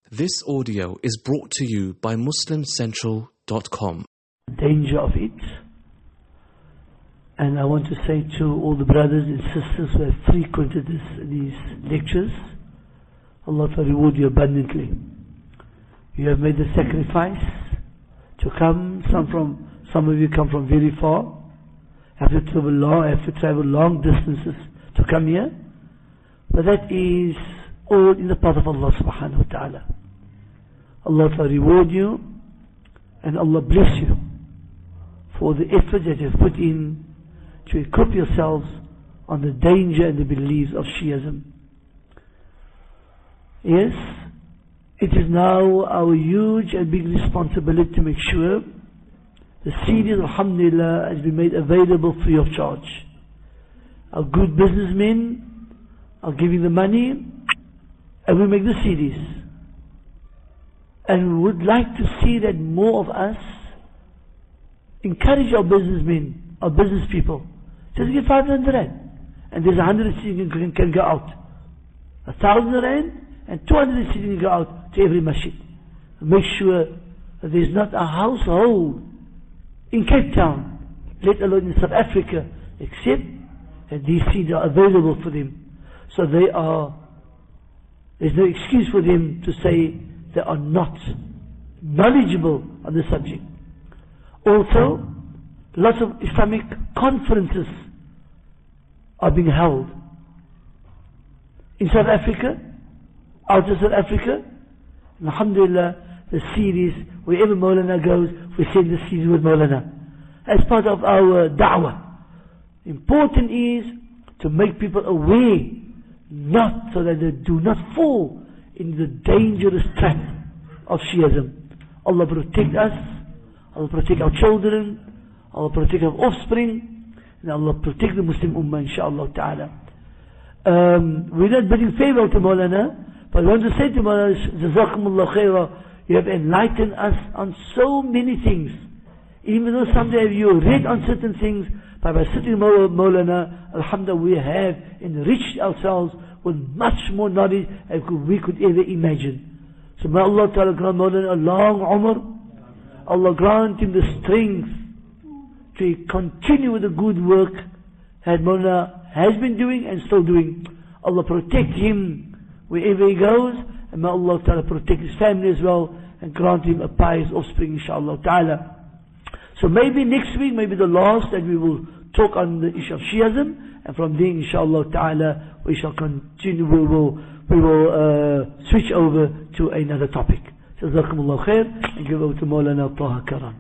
This audio is brought to you by MuslimCentral.com. Danger of it. And I want to say to all the brothers and sisters who have frequented these lectures, Allah will reward you abundantly. You have made the sacrifice to come. Some of you come from very far, have to travel long distances to come here. But that is all in the path of Allah subhanahu wa ta'ala. Allah will reward you and Allah bless you for the effort that you've put in to equip yourselves on the danger and the beliefs of Shiism. Yes, it is now our huge and big responsibility to make sure the CDs, alhamdulillah, has been made available free of charge. Our good businessmen are giving the money and we make the CDs. And we would like to see that more of us encourage our businessmen, our business people. Just give 500 rand and there's 100 CDs can go out. 1,000 rand and 200 CDs can go out to every masjid. Make sure that there's not a household in Cape Town, let alone in South Africa, except that these CDs are available for them. So there's no excuse for them to say they are not knowledgeable on the subject. Also, lots of Islamic conferences are being held in South Africa, out of South Africa. And alhamdulillah, the series, wherever Maulana goes, we send the series with Maulana as part of our da'wah. Important is to make people aware, not so that they do not fall in the dangerous trap of Shiism. Allah protect us, Allah protect our children, Allah protect our offspring, and Allah protect the Muslim Ummah, inshaAllah ta'ala. We're not bidding favor to Maulana, but I want to say to Maulana, Jazakumullah khairah, you have enlightened us on so many things. Even though someday you read on certain things, but by sitting Maulana, alhamdulillah, we have enriched ourselves with much more knowledge than we could ever imagine. So may Allah Ta'ala grant Maulana a long umr. Allah grant him the strength to continue with the good work that Maulana has been doing and still doing. Allah protect him wherever he goes, and may Allah Ta'ala protect his family as well, and grant him a pious offspring, inshaAllah Ta'ala. So maybe next week, maybe the last, that we will talk on the issue of Shiism, and from there, inshaAllah Ta'ala, we shall continue, we will switch over to another topic. Jazakumullah khair, and give over to Maulana Taha Karam.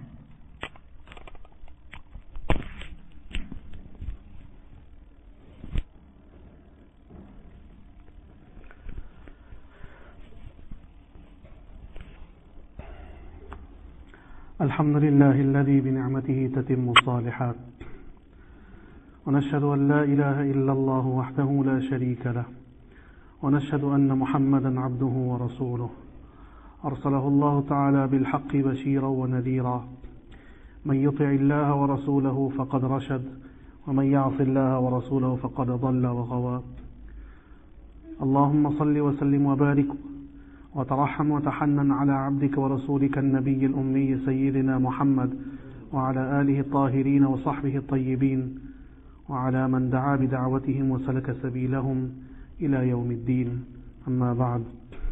الحمد لله الذي بنعمته تتم الصالحات ونشهد أن لا إله إلا الله وحده لا شريك له ونشهد أن محمدا عبده ورسوله أرسله الله تعالى بالحق بشيرا ونذيرا من يطع الله ورسوله فقد رشد ومن يعص الله ورسوله فقد ضل وغوى اللهم صل وسلم وبارك وترحم وتحنن على عبدك ورسولك النبي الأمي سيدنا محمد وعلى آله الطاهرين وصحبه الطيبين وعلى من دعا بدعوتهم وسلك سبيلهم إلى يوم الدين أما بعد.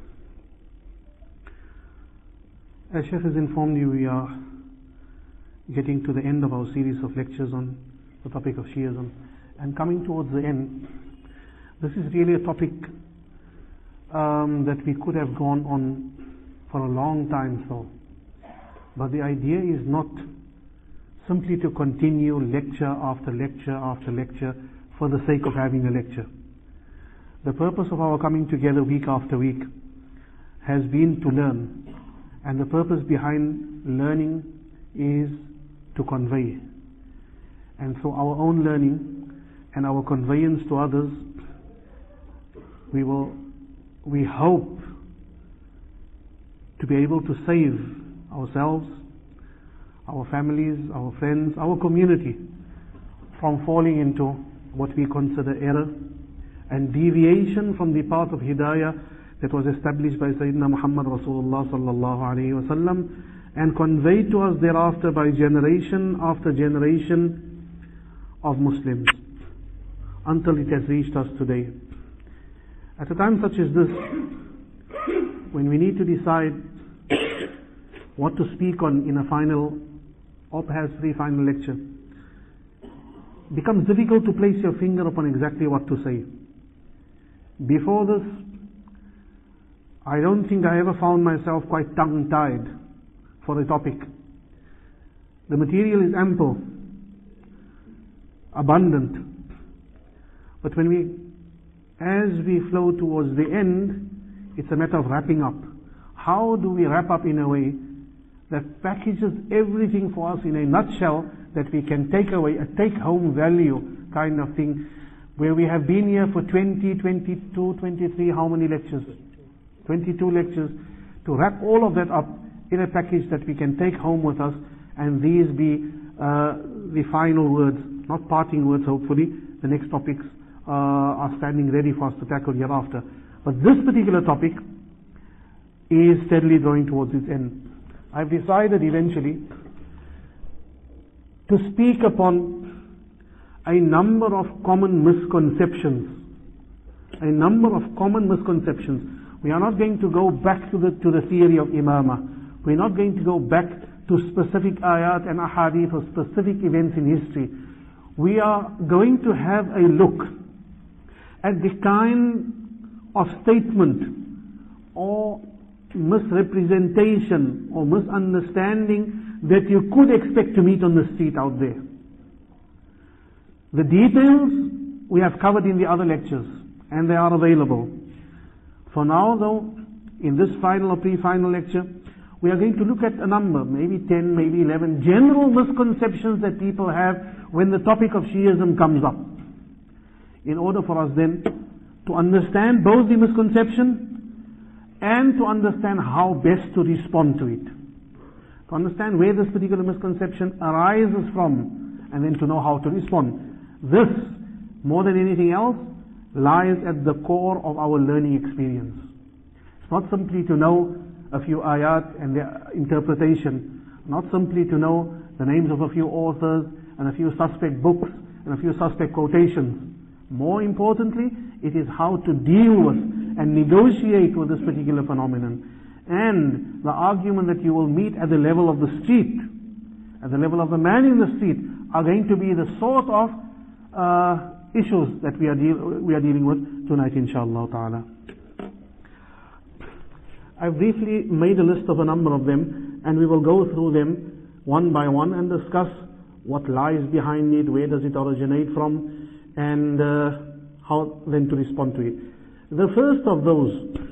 As Sheikh has informed you, we are getting to the end of our series of lectures on the topic of Shiism, and coming towards the end, this is really a topic that we could have gone on for a long time. But the idea is not simply to continue lecture after lecture after lecture for the sake of having a lecture. The purpose of our coming together week after week has been to learn, and the purpose behind learning is to convey. And so our own learning and our conveyance to others, we hope to be able to save ourselves, our families, our friends, our community from falling into what we consider error and deviation from the path of hidayah that was established by Sayyidina Muhammad Rasulullah sallallahu alayhi wasallam and conveyed to us thereafter by generation after generation of Muslims until it has reached us today. At a time such as this, when we need to decide what to speak on in a final or perhaps pre-final lecture, it becomes difficult to place your finger upon exactly what to say. Before this, I don't think I ever found myself quite tongue-tied for a topic. The material is ample, abundant, but as we flow towards the end, it's a matter of wrapping up. How do we wrap up in a way that packages everything for us in a nutshell that we can take away, a take-home value kind of thing, where we have been here for 20, 22, 23, how many lectures? 22 lectures, to wrap all of that up in a package that we can take home with us, and these be the final words, not parting words hopefully. The next topics are standing ready for us to tackle hereafter. But this particular topic is steadily drawing towards its end. I've decided eventually to speak upon a number of common misconceptions. A number of common misconceptions. We are not going to go back to the theory of imamah. We're not going to go back to specific ayat and ahadith or specific events in history. We are going to have a look at the kind of statement or misrepresentation or misunderstanding that you could expect to meet on the street out there. The details we have covered in the other lectures, and they are available. For now though, in this final or pre-final lecture, we are going to look at a number, maybe 10, maybe 11, general misconceptions that people have when the topic of Shiism comes up. In order for us then to understand both the misconception and to understand how best to respond to it. To understand where this particular misconception arises from, and then to know how to respond. This, more than anything else, lies at the core of our learning experience. It's not simply to know a few ayat and their interpretation, not simply to know the names of a few authors and a few suspect books and a few suspect quotations. More importantly, it is how to deal with and negotiate with this particular phenomenon. And the argument that you will meet at the level of the street, at the level of the man in the street, are going to be the sort of issues that we are dealing with tonight, inshallah ta'ala. I've briefly made a list of a number of them, and we will go through them one by one and discuss what lies behind it, where does it originate from, and how then to respond to it. The first of those,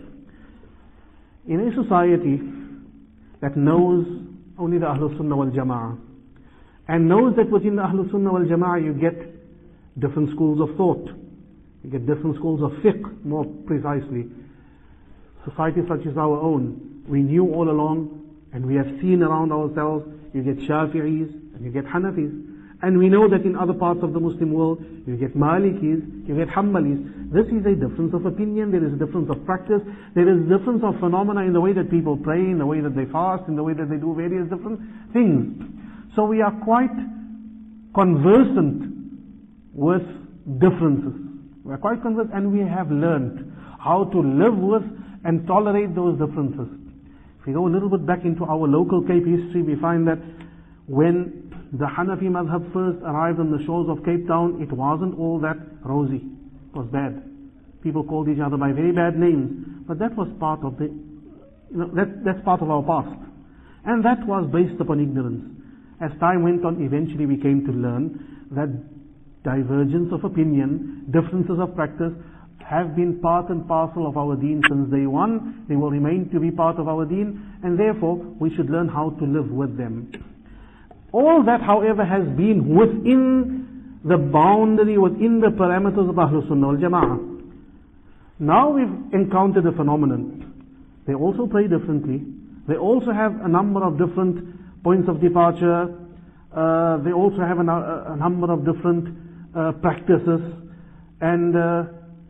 in a society that knows only the Ahlul Sunnah wal Jama'ah, and knows that within the Ahlul Sunnah wal Jama'ah you get different schools of thought, you get different schools of fiqh, more precisely. Society such as our own, we knew all along, and we have seen around ourselves, you get Shafi'is and you get Hanafis. And we know that in other parts of the Muslim world, you get Malikis, you get Hanbalis. This is a difference of opinion, there is a difference of practice, there is a difference of phenomena in the way that people pray, in the way that they fast, in the way that they do various different things. So we are quite conversant with differences. We are quite conversant, and we have learned how to live with and tolerate those differences. If we go a little bit back into our local Cape history, we find that when the Hanafi madhab first arrived on the shores of Cape Town, it wasn't all that rosy. It was bad. People called each other by very bad names. But that was part of that's part of our past. And that was based upon ignorance. As time went on, eventually we came to learn that divergence of opinion, differences of practice, have been part and parcel of our deen since day one. They will remain to be part of our deen, and therefore we should learn how to live with them. All that, however, has been within the boundary, within the parameters of Ahlul Sunnah wal Jama'ah. Now we've encountered a phenomenon. They also pray differently. They also have a number of different points of departure. They also have a number of different practices. And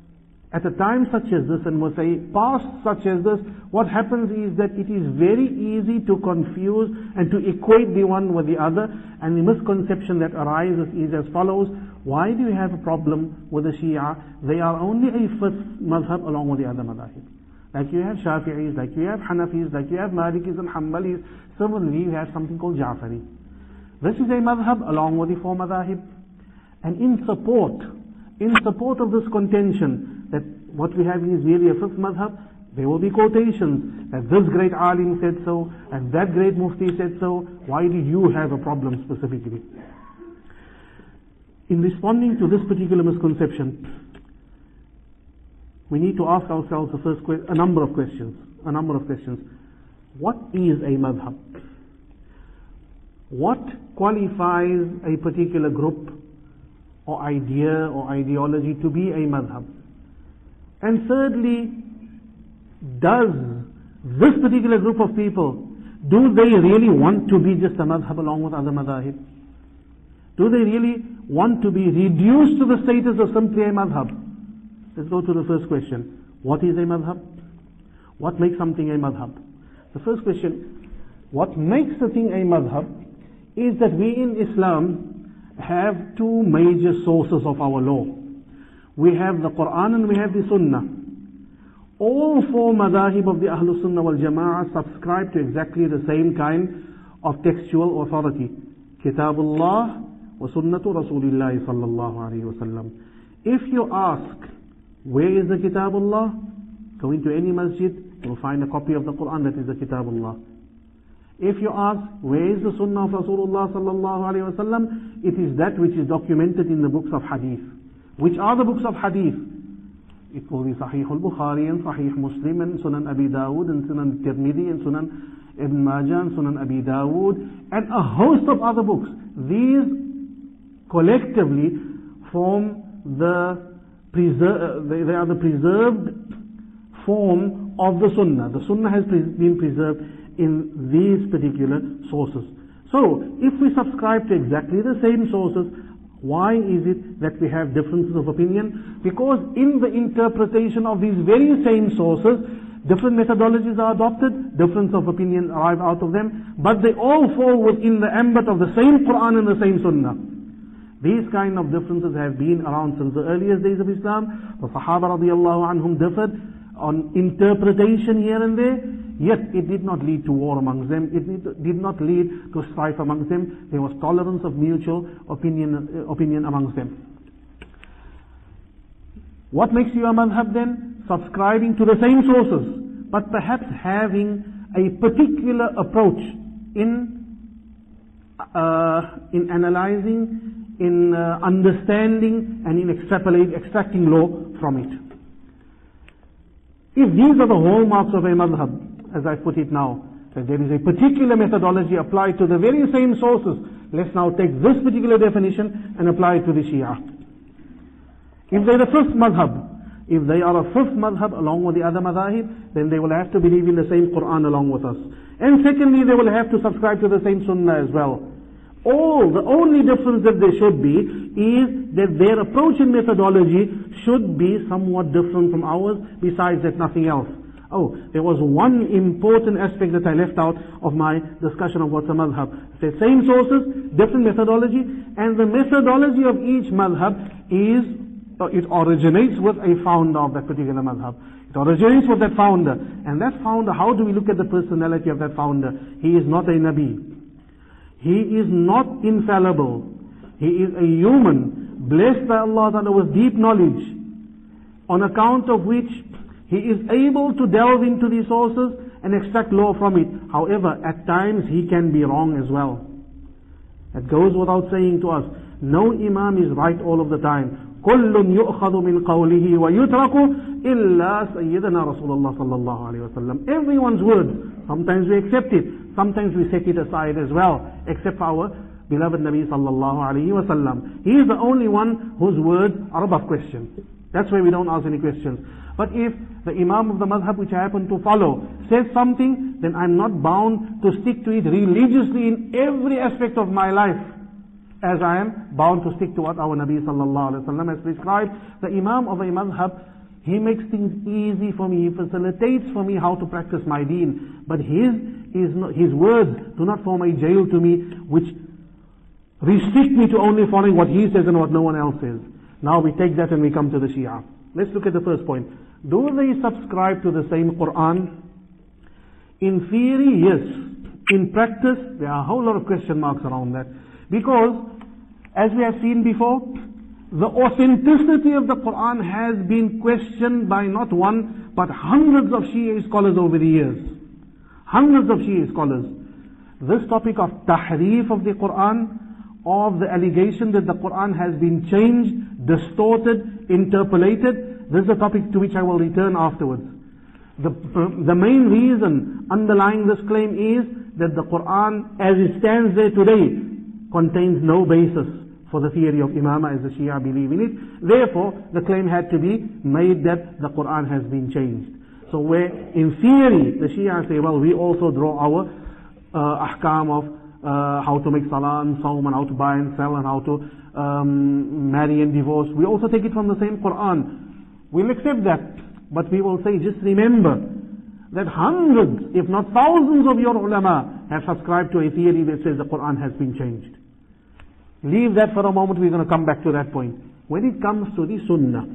At a time such as this, and we'll say past such as this, what happens is that it is very easy to confuse and to equate the one with the other, and the misconception that arises is as follows. Why do you have a problem with the Shia? They are only a fifth madhab along with the other madhahib. Like you have Shafi'is, like you have Hanafis, like you have Malikis and Hanbalis. Similarly, you have something called Ja'fari. This is a madhab along with the four madhahib. And in support of this contention, that what we have is really a fifth madhab, there will be quotations that this great alim said so, and that great mufti said so. Why did you have a problem specifically? In responding to this particular misconception, we need to ask ourselves a number of questions. What is a madhab? What qualifies a particular group or idea or ideology to be a madhab? And thirdly, does this particular group of people, do they really want to be just a madhab along with other madhahib? Do they really want to be reduced to the status of simply a madhab? Let's go to the first question. What is a madhab? What makes something a madhab? The first question, what makes a thing a madhab is that we in Islam have two major sources of our law. We have the Quran and we have the Sunnah. All four madhahib of the Ahlul Sunnah wal Jama'ah subscribe to exactly the same kind of textual authority. Kitabullah wa Sunnatu Rasulillah sallallahu alayhi wa sallam. If you ask, where is the Kitabullah? Go into any masjid, you will find a copy of the Quran that is the Kitabullah. If you ask, where is the Sunnah of Rasulullah sallallahu alayhi wa sallam? It is that which is documented in the books of Hadith. Which are the books of Hadith? It will be Sahih al-Bukhari and Sahih Muslim and Sunan Abi Dawud and Sunan Tirmidhi and Sunan Ibn Majah and Sunan Abi Dawud and a host of other books. These collectively form they are the preserved form of the Sunnah. The Sunnah has been preserved in these particular sources. So, if we subscribe to exactly the same sources, why is it that we have differences of opinion? Because in the interpretation of these very same sources, different methodologies are adopted, difference of opinion arrive out of them, but they all fall within the ambit of the same Quran and the same Sunnah. These kind of differences have been around since the earliest days of Islam. The Sahaba radiallahu anhum differed on interpretation here and there, yet it did not lead to war amongst them, it did not lead to strife amongst them. There was tolerance of mutual opinion amongst them. What makes you a madhab then? Subscribing to the same sources, but perhaps having a particular approach in analyzing, in understanding, and in extracting law from it. If these are the hallmarks of a madhab, as I put it now, that there is a particular methodology applied to the very same sources, let's now take this particular definition and apply it to the Shia. If they're the fifth madhab, if they are a fifth madhab along with the other madhahib, then they will have to believe in the same Quran along with us. And secondly, they will have to subscribe to the same Sunnah as well. The only difference that there should be is that their approach and methodology should be somewhat different from ours, besides that nothing else. There was one important aspect that I left out of my discussion of what's a madhab. The same sources, different methodology, and the methodology of each madhab it originates with a founder of that particular madhab. It originates with that founder. And that founder, how do we look at the personality of that founder? He is not a Nabi. He is not infallible. He is a human, blessed by Allah Ta'ala with deep knowledge, on account of which he is able to delve into these sources and extract law from it. However, at times he can be wrong as well. It goes without saying to us, no Imam is right all of the time. كُلٌّ يُؤْخَذُ مِنْ قَوْلِهِ وَيُتْرَكُ إِلَّا سَيِّدَنَا رَسُولَ اللَّهِ صَلَّى اللَّهُ عَلَيْهِ وَسَلَّمَ. Everyone's word, sometimes we accept it, sometimes we set it aside as well, except for our beloved Nabi sallallahu alayhi wa sallam. He is the only one whose words are above question. That's why we don't ask any questions. But if the Imam of the madhab which I happen to follow says something, then I'm not bound to stick to it religiously in every aspect of my life, as I am bound to stick to what our Nabi sallallahu alayhi wa sallam has prescribed. The Imam of a madhab, He makes things easy for me. He facilitates for me how to practice my deen. But his words do not form a jail to me, which restrict me to only following what he says and what no one else says. Now we take that and we come to the Shia. Let's look at the first point. Do they subscribe to the same Quran? In theory, yes. In practice, there are a whole lot of question marks around that. Because, as we have seen before, the authenticity of the Quran has been questioned by not one, but hundreds of Shia scholars over the years. Hundreds of Shia scholars. This topic of tahrif of the Quran, of the allegation that the Quran has been changed, distorted, interpolated, this is a topic to which I will return afterwards. The main reason underlying this claim is that the Quran, as it stands there today, contains no basis for the theory of Imamah as the Shia believe in it. Therefore, the claim had to be made that the Quran has been changed. So where in theory the Shia say, well, we also draw our ahkam of how to make salah and saum and how to buy and sell and how to marry and divorce. We also take it from the same Quran. We'll accept that. But we will say, just remember that hundreds, if not thousands of your ulama have subscribed to a theory that says the Quran has been changed. Leave that for a moment, we're going to come back to that point. When it comes to the Sunnah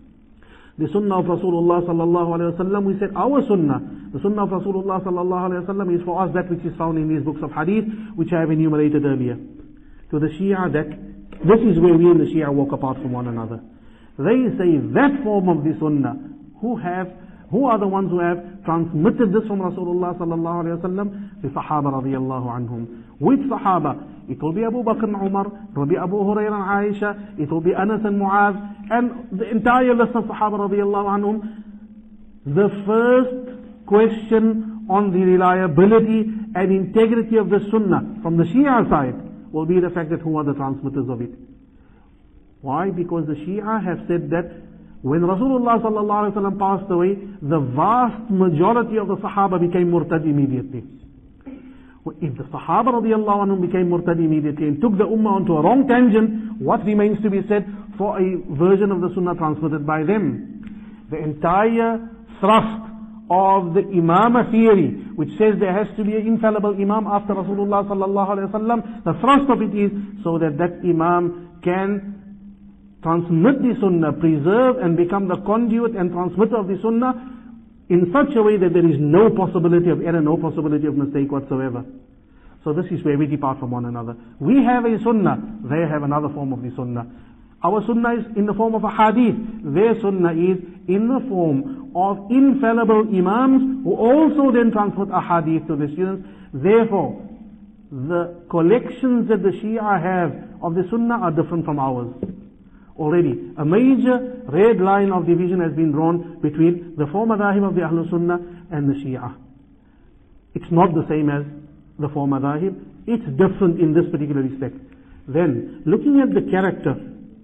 of Rasulullah sallallahu alayhi wa sallam, we said our Sunnah, the Sunnah of Rasulullah sallallahu alayhi wa sallam is for us that which is found in these books of Hadith, which I have enumerated earlier. To the Shia, this is where we and the Shia walk apart from one another. They say that form of the Sunnah, who are the ones who have transmitted this from Rasulullah sallallahu alayhi wa sallam? The Sahaba radiyallahu anhum. Which Sahaba? It will be Abu Bakr and Umar, it will be Abu Hurairah and Aisha, it will be Anas and Muaz, and the entire list of Sahaba radiyallahu anhum. The first question on the reliability and integrity of the Sunnah from the Shia side will be the fact that who are the transmitters of it. Why? Because the Shia have said that when Rasulullah sallallahu alaihi wasallam passed away, the vast majority of the Sahaba became murtad immediately. If the Sahaba radiallahu anhum became murtad immediately and took the Ummah onto a wrong tangent, what remains to be said for a version of the Sunnah transmitted by them? The entire thrust of the Imamah theory, which says there has to be an infallible Imam after Rasulullah sallallahu alaihi wasallam, the thrust of it is so that that Imam can transmit the Sunnah, preserve and become the conduit and transmitter of the Sunnah in such a way that there is no possibility of error, no possibility of mistake whatsoever. So this is where we depart from one another. We have a Sunnah, they have another form of the Sunnah. Our Sunnah is in the form of a Hadith. Their Sunnah is in the form of infallible Imams who also then transmit a Hadith to the students. Therefore, the collections that the Shia have of the Sunnah are different from ours. Already, a major red line of division has been drawn between the four madhahib of the Ahlul Sunnah and the Shia. It's not the same as the four madhahib. It's different in this particular respect. Then, looking at the character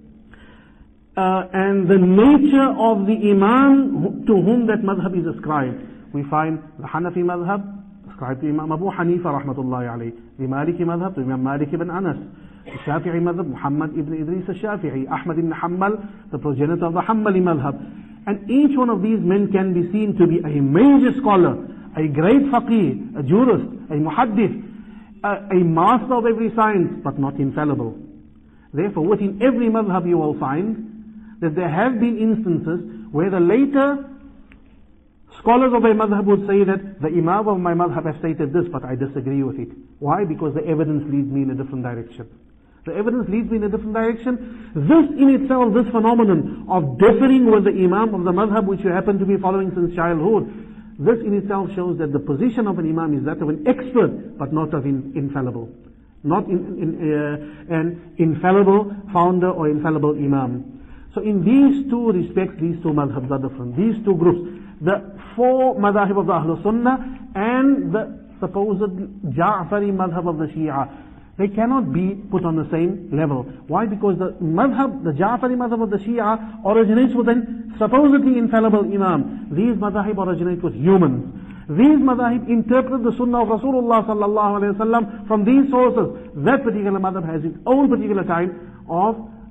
and the nature of the Imam to whom that madhab is ascribed, we find the Hanafi madhab ascribed to Imam Abu Hanifa rahmatullahi alayhi, the Maliki madhab to Imam Malik ibn Anas, the Shafi'i madhab, Muhammad ibn Idris al-Shafi'i, Ahmad ibn Hanbal, the progenitor of the Hanbali madhab. And each one of these men can be seen to be a major scholar, a great faqih, a jurist, a muhaddith, a master of every science, but not infallible. Therefore, within every madhab you will find that there have been instances where the later scholars of a madhab would say that the Imam of my madhab has stated this, but I disagree with it. Why? Because the evidence leads me in a different direction. The evidence leads me in a different direction. This in itself, this phenomenon of differing with the Imam of the madhab which you happen to be following since childhood, this in itself shows that the position of an Imam is that of an expert, but not of infallible. Not an infallible founder or infallible Imam. So in these two respects, these two madhabs are different. These two groups, the four madhahib of the Ahlul Sunnah and the supposed Ja'fari madhab of the Shia, they cannot be put on the same level. Why? Because the madhab, the Ja'fari madhab of the Shia originates with an supposedly infallible Imam. These madhahib originate with humans. These madhahib interpret the Sunnah of Rasulullah sallallahu alayhi wa sallam from these sources. That particular madhab has its own particular kind of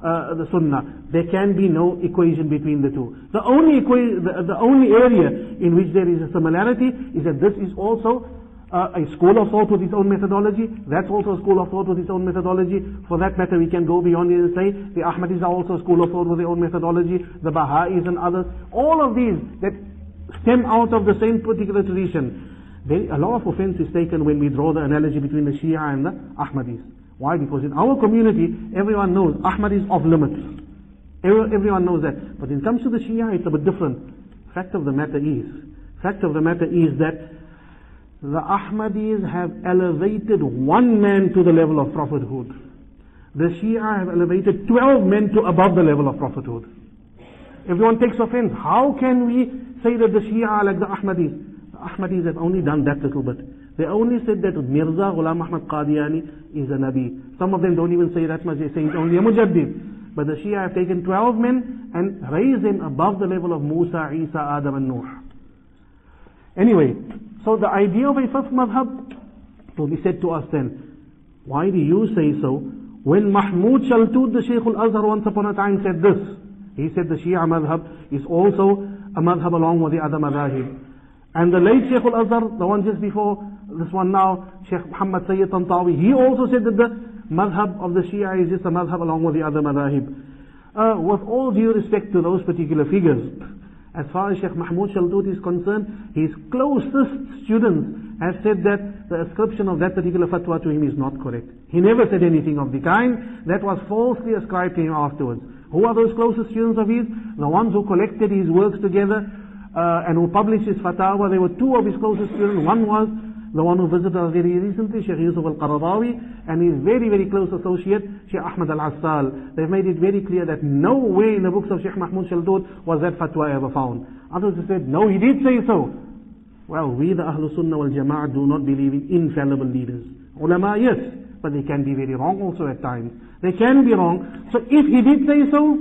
the Sunnah. There can be no equation between the two. The only area in which there is a similarity is that this is also a school of thought with its own methodology. That's also a school of thought with its own methodology. For that matter, we can go beyond it and say the Ahmadis are also a school of thought with their own methodology, the Baha'is and others. All of these that stem out of the same particular tradition. A lot of offense is taken when we draw the analogy between the Shia and the Ahmadis. Why? Because in our community, everyone knows Ahmad is off limits. Everyone knows that. But when it comes to the Shia, it's a bit different. Fact of the matter is that the Ahmadis have elevated one man to the level of prophethood. The Shia have elevated 12 men to above the level of prophethood. Everyone takes offense. How can we say that the Shia are like the Ahmadis? The Ahmadis have only done that little bit. They only said that Mirza Ghulam Ahmad Qadiani is a Nabi. Some of them don't even say that much. They say he's only a Mujaddid. But the Shia have taken 12 men and raised them above the level of Musa, Isa, Adam and Nuh. Anyway, so the idea of a fifth madhab will be said to us then, why do you say so? When Mahmud Shaltut, the Shaykh al-Azhar, once upon a time said this, he said the Shia madhab is also a madhab along with the other madhahib. And the late Shaykh al-Azhar, the one just before this one now, Shaykh Muhammad Sayyid Tantawi, he also said that the madhab of the Shia is just a madhab along with the other madhahib. With all due respect to those particular figures, as far as Shaykh Mahmud Shaltut is concerned, his closest students have said that the ascription of that particular fatwa to him is not correct. He never said anything of the kind. That was falsely ascribed to him afterwards. Who are those closest students of his? The ones who collected his works together and who published his fatwa. There were two of his closest students. One was the one who visited us very recently, Shaykh Yusuf al-Qaradawi, and his very, very close associate, Shaykh Ahmad al-Assal. They've made it very clear that no way in the books of Shaykh Mahmud Shaltut was that fatwa ever found. Others have said, no, he did say so. Well, we the Ahlul Sunnah wal Jama'ah do not believe in infallible leaders. Ulama, yes, but they can be very wrong also at times. They can be wrong. So if he did say so,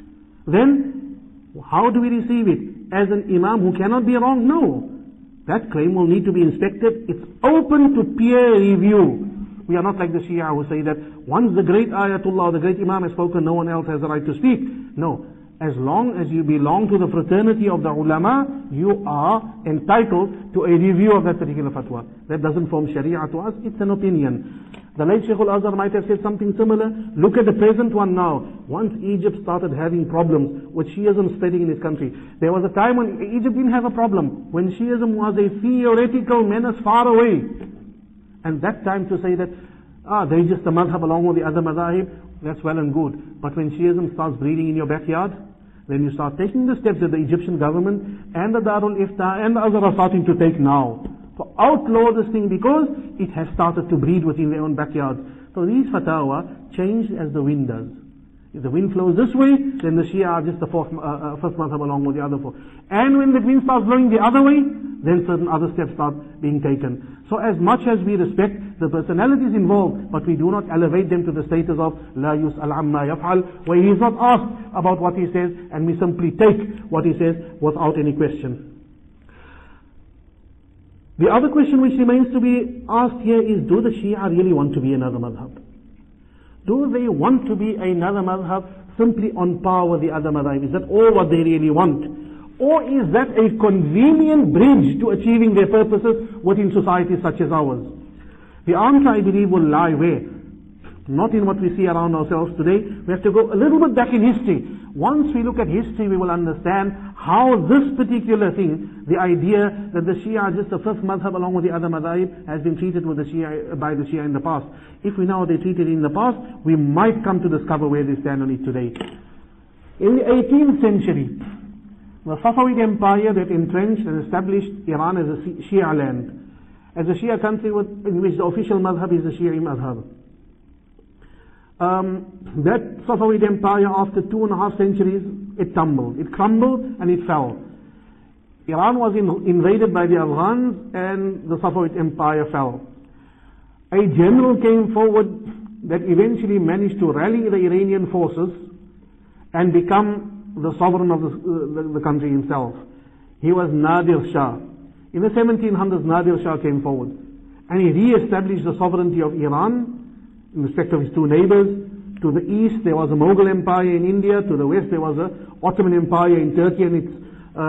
then how do we receive it? As an Imam who cannot be wrong? No. That claim will need to be inspected. It's open to peer review. We are not like the Shia who say that once the great Ayatullah or the great Imam has spoken, no one else has the right to speak. No. As long as you belong to the fraternity of the ulama, you are entitled to a review of that particular fatwa. That doesn't form Sharia to us, it's an opinion. The late Shaykh al-Azhar might have said something similar. Look at the present one now. Once Egypt started having problems with Shiism spreading in this country, there was a time when Egypt didn't have a problem, when Shiism was a theoretical menace far away. And that time to say that, they're just a madhab along with the other madhahib, that's well and good. But when Shiism starts breeding in your backyard, then you start taking the steps that the Egyptian government and the Darul Ifta and the others are starting to take now. To outlaw this thing because it has started to breed within their own backyards. So these fatwa change as the wind does. If the wind flows this way, then the Shia are just the first madhab along with the other four. And when the wind starts blowing the other way, then certain other steps start being taken. So as much as we respect the personalities involved, but we do not elevate them to the status of la yus'al amma yaf'al, where he is not asked about what he says, and we simply take what he says without any question. The other question which remains to be asked here is, do the Shia really want to be another madhab? Do they want to be another madhab simply on par with the other madhab? Is that all what they really want? Or is that a convenient bridge to achieving their purposes within societies such as ours? The answer, I believe, will lie where? Not in what we see around ourselves today. We have to go a little bit back in history. Once we look at history, we will understand how this particular thing, the idea that the Shia are just a fifth madhab along with the other madhab, has been treated with the Shia, by the Shia in the past. If we know how they treated it in the past, we might come to discover where they stand on it today. In the 18th century, the Safavid Empire that entrenched and established Iran as a Shia land, as a Shia country in which the official madhab is the Shia madhab. That Safavid Empire, after 2.5 centuries, it tumbled. It crumbled and it fell. Iran was invaded by the Afghans and the Safavid Empire fell. A general came forward that eventually managed to rally the Iranian forces and become the sovereign of the country himself. He was Nadir Shah. In the 1700s, Nadir Shah came forward and he re-established the sovereignty of Iran in respect of his two neighbors, To the east there was a Mughal Empire in India. To the west there was a Ottoman Empire in Turkey, and it's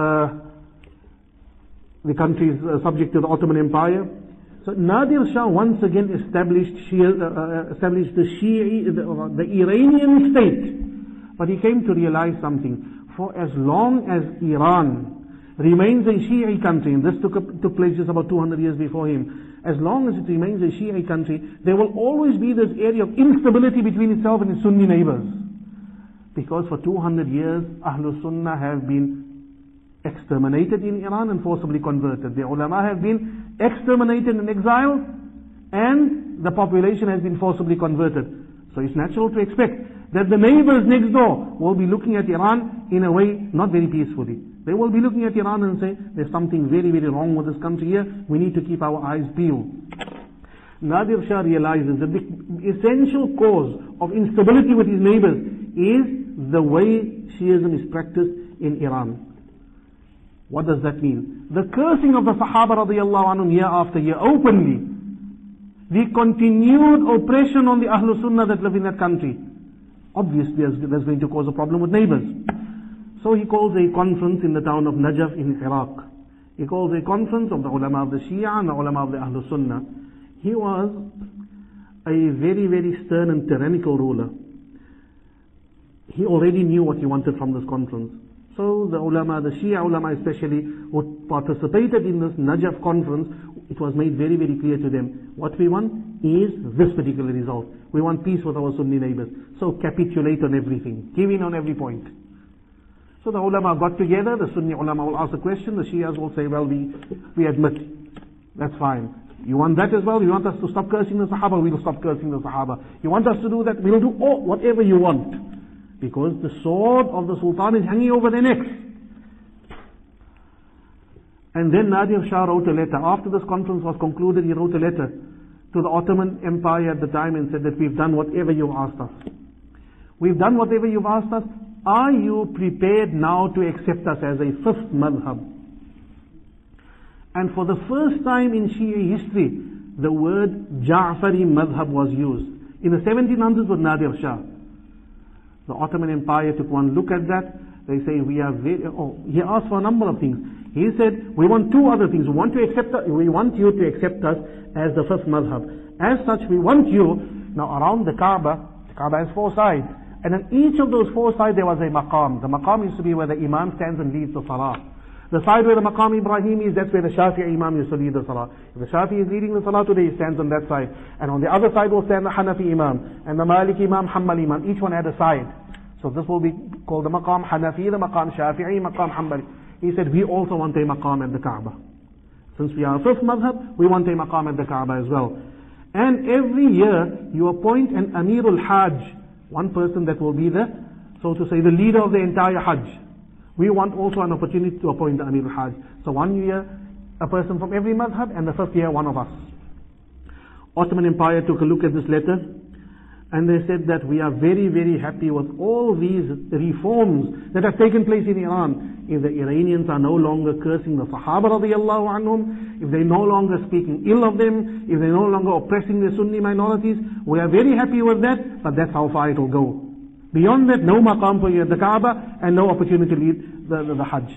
the country is subject to the Ottoman Empire. So Nadir Shah once again established the Iranian state. But he came to realize something. For as long as Iran remains a Shi'i country, and this took place just about 200 years before him, as long as it remains a Shi'i country, there will always be this area of instability between itself and its Sunni neighbors. Because for 200 years, Ahlul Sunnah have been exterminated in Iran and forcibly converted. The ulama have been exterminated and exiled, and the population has been forcibly converted. So it's natural to expect that the neighbors next door will be looking at Iran in a way not very peacefully. They will be looking at Iran and say, there's something very, very wrong with this country here. We need to keep our eyes peeled. Nadir Shah realizes that the essential cause of instability with his neighbors is the way Shiism is practiced in Iran. What does that mean? The cursing of the Sahaba radiallahu anhum year after year openly. The continued oppression on the Ahlul Sunnah that live in that country. Obviously that's going to cause a problem with neighbors. So he calls a conference in the town of Najaf in Iraq. He calls a conference of the ulama of the Shia and the ulama of the Ahlul Sunnah. He was a very, very stern and tyrannical ruler. He already knew what he wanted from this conference. So the ulama, the Shia ulama especially, who participated in this Najaf conference, it was made very, very clear to them, what we want is this particular result. We want peace with our Sunni neighbors. So capitulate on everything. Give in on every point. So the ulama got together, the Sunni ulama will ask a question, the Shias will say, well, we admit. That's fine. You want that as well? You want us to stop cursing the Sahaba? We'll stop cursing the Sahaba. You want us to do that? We'll do whatever you want. Because the sword of the Sultan is hanging over their necks. And then Nadir Shah wrote a letter. After this conference was concluded, he wrote a letter to the Ottoman Empire at the time and said that we've done whatever you've asked us. We've done whatever you've asked us. Are you prepared now to accept us as a fifth madhab? And for the first time in Shia history, the word Ja'fari madhab was used. In the 1700s with Nadir Shah. The Ottoman Empire took one look at that. They say, he asked for a number of things. He said, we want two other things. We want you to accept us as the first madhab. As such, we want you, now around the Kaaba has four sides. And on each of those four sides there was a maqam. The maqam used to be where the Imam stands and leads the salah. The side where the maqam Ibrahim is, that's where the Shafi'i Imam used to lead the salah. If the Shafi'i is leading the salah today, he stands on that side. And on the other side will stand the Hanafi Imam. And the Maliki Imam, Hanbali Imam. Each one had a side. So this will be called the maqam Hanafi, the maqam Shafi'i, maqam Hanbali. He said, we also want a maqam at the Kaaba. Since we are a fifth madhab, we want a maqam at the Kaaba as well. And every year, you appoint an Amirul Hajj. One person that will be the, so to say, the leader of the entire Hajj. We want also an opportunity to appoint the Amirul Hajj. So one year, a person from every madhab, and the first year, one of us. Ottoman Empire took a look at this letter, and they said that we are very, very happy with all these reforms that have taken place in Iran. If the Iranians are no longer cursing the Sahaba radiallahu anhum, if they're no longer speaking ill of them, if they're no longer oppressing the Sunni minorities, we are very happy with that, but that's how far it will go. Beyond that, no maqam for you at the Kaaba, and no opportunity to lead the Hajj.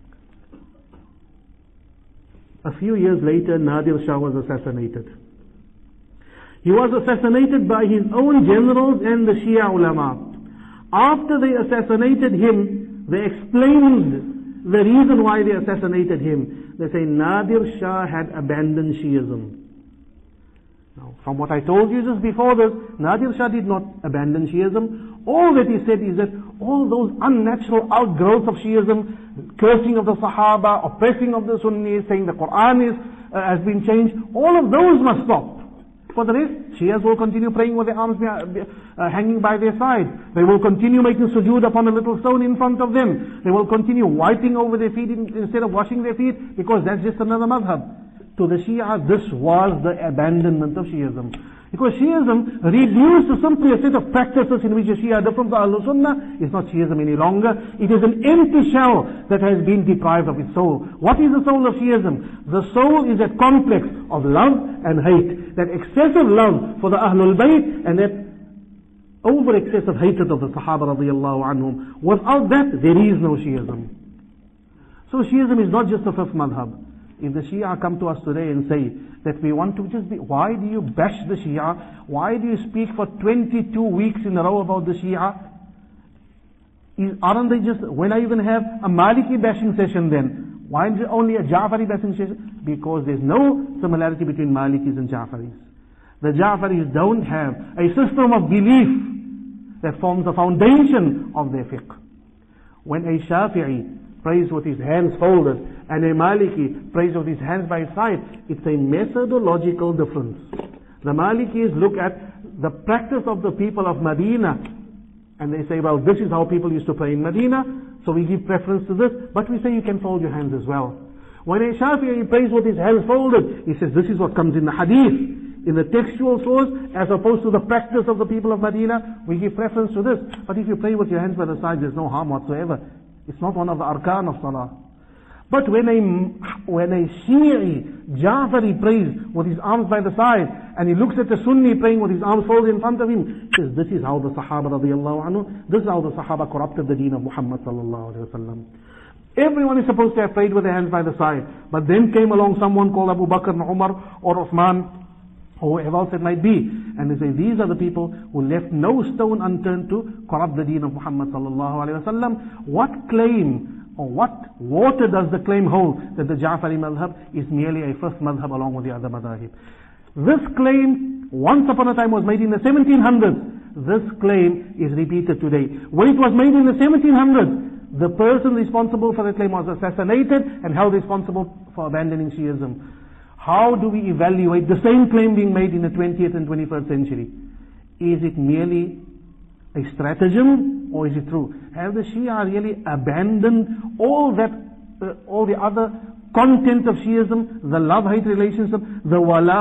A few years later, Nadir Shah was assassinated. He was assassinated by his own generals and the Shia ulama. After they assassinated him, they explained the reason why they assassinated him. They say Nadir Shah had abandoned Shiism. Now, from what I told you just before this, Nadir Shah did not abandon Shiism. All that he said is that all those unnatural outgrowths of Shiism, cursing of the Sahaba, oppressing of the Sunnis, saying the Quran has been changed, all of those must stop. For the rest, Shias will continue praying with their arms hanging by their side. They will continue making sujood upon a little stone in front of them. They will continue wiping over their feet instead of washing their feet, because that's just another madhab. To the Shia, this was the abandonment of Shiism. Because Shiism, reduced to simply a set of practices in which a Shia are different from Ahlul Sunnah, is not Shiism any longer. It is an empty shell that has been deprived of its soul. What is the soul of Shiism? The soul is that complex of love and hate. That excessive love for the Ahlul Bayt, and that over excessive hatred of the Sahaba radiallahu anhum. Without that, there is no Shi'ism. So Shi'ism is not just the fifth madhab. If the Shia come to us today and say that we want to just be, why do you bash the Shia? Why do you speak for 22 weeks in a row about the Shia? Aren't they just, when are you going to have a Maliki bashing session then? Why is it only a Ja'fari bashing session? Because there's no similarity between Malikis and Ja'faris. The Ja'faris don't have a system of belief that forms the foundation of their fiqh. When a Shafi'i prays with his hands folded and a Maliki prays with his hands by his side, it's a methodological difference. The Malikis look at the practice of the people of Medina and they say, well, this is how people used to pray in Medina, so we give preference to this, but we say you can fold your hands as well. When a Shafi'i prays with his hands folded, he says this is what comes in the hadith, in the textual source, as opposed to the practice of the people of Medina, we give preference to this. But if you pray with your hands by the side, there's no harm whatsoever. It's not one of the arkan of salah. But when a Shi'i, Ja'fari prays with his arms by the side, and he looks at the Sunni praying with his arms folded in front of him, he says, this is how the Sahaba radiallahu anhu, this is how the Sahaba corrupted the deen of Muhammad sallallahu alayhi wa sallam. Everyone is supposed to have prayed with their hands by the side. But then came along someone called Abu Bakr and Umar or Uthman, or whoever else it might be. And they say, these are the people who left no stone unturned to corrupt the deen of Muhammad sallallahu alayhi wa sallam. What claim or what water does the claim hold that the Ja'fari madhab is merely a first madhab along with the other madhahib? This claim, once upon a time was made in the 1700s. This claim is repeated today. When it was made in the 1700s, the person responsible for the claim was assassinated and held responsible for abandoning Shi'ism. How do we evaluate the same claim being made in the 20th and 21st century? Is it merely a stratagem or is it true? Have the Shia really abandoned all the other content of Shi'ism, the love-hate relationship, the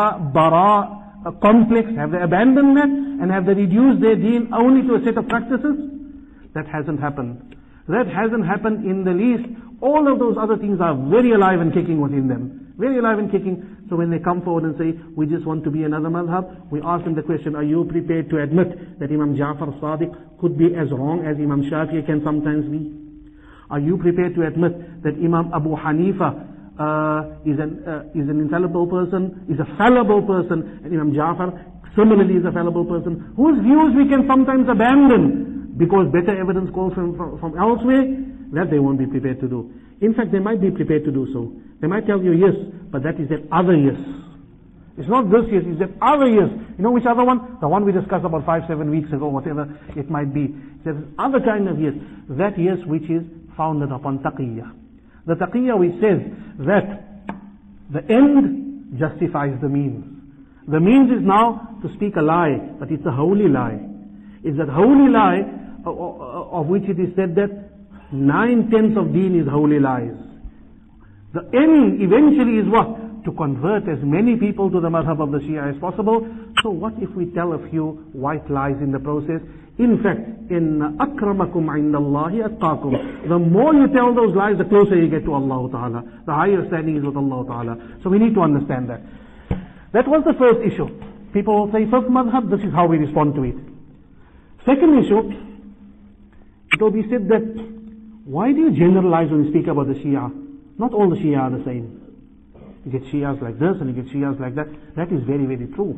wala-bara complex? Have they abandoned that and have they reduced their deen only to a set of practices? That hasn't happened. That hasn't happened in the least. All of those other things are very alive and kicking within them. Very alive and kicking. So when they come forward and say, we just want to be another madhab, we ask them the question, are you prepared to admit that Imam Ja'far Sadiq could be as wrong as Imam Shafi'i can sometimes be? Are you prepared to admit that Imam Abu Hanifa is an infallible person, is a fallible person, and Imam Ja'far similarly is a fallible person, whose views we can sometimes abandon because better evidence calls from elsewhere? That they won't be prepared to do. In fact, they might be prepared to do so. They might tell you yes, but that is that other yes. It's not this yes, it's that other yes. You know which other one? The one we discussed about 5-7 weeks ago, whatever it might be. There's other kind of yes. That yes which is founded upon taqiyya. The taqiyya which says that the end justifies the means. The means is now to speak a lie, but it's a holy lie. It's that holy lie of which it is said that 9/10 of deen is holy lies. The end eventually is what? To convert as many people to the madhab of the Shia as possible. So what if we tell a few white lies in the process? In fact, inna akramakum indallahi atqakum. The more you tell those lies, the closer you get to Allah Ta'ala. The higher standing is with Allah Ta'ala. So we need to understand that. That was the first issue. People will say, first madhab, this is how we respond to it. Second issue, it will be said that, why do you generalize when you speak about the Shia? Not all the Shia are the same. You get Shias like this and you get Shias like that. That is very, very true.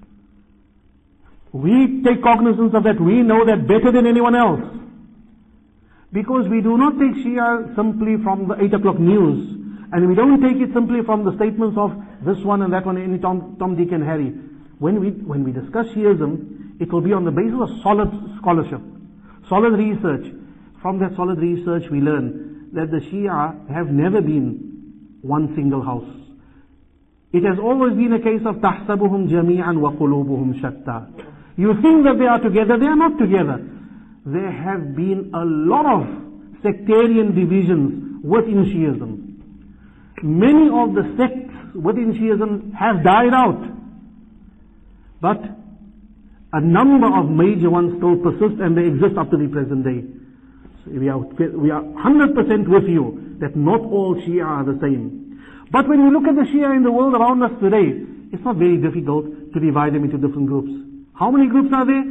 We take cognizance of that. We know that better than anyone else. Because we do not take Shia simply from the 8 o'clock news. And we don't take it simply from the statements of this one and that one, any Tom, Dick and Harry. When we discuss Shiism, it will be on the basis of solid scholarship, solid research. From that solid research we learn that the Shia have never been one single house. It has always been a case of تَحْسَبُهُمْ جَمِيعًا وَقُلُوبُهُمْ شَتَّى. You think that they are together, they are not together. There have been a lot of sectarian divisions within Shiism. Many of the sects within Shiism have died out. But a number of major ones still persist and they exist up to the present day. So we are 100% with you that not all Shia are the same. But when we look at the Shia in the world around us today, it's not very difficult to divide them into different groups. How many groups are there?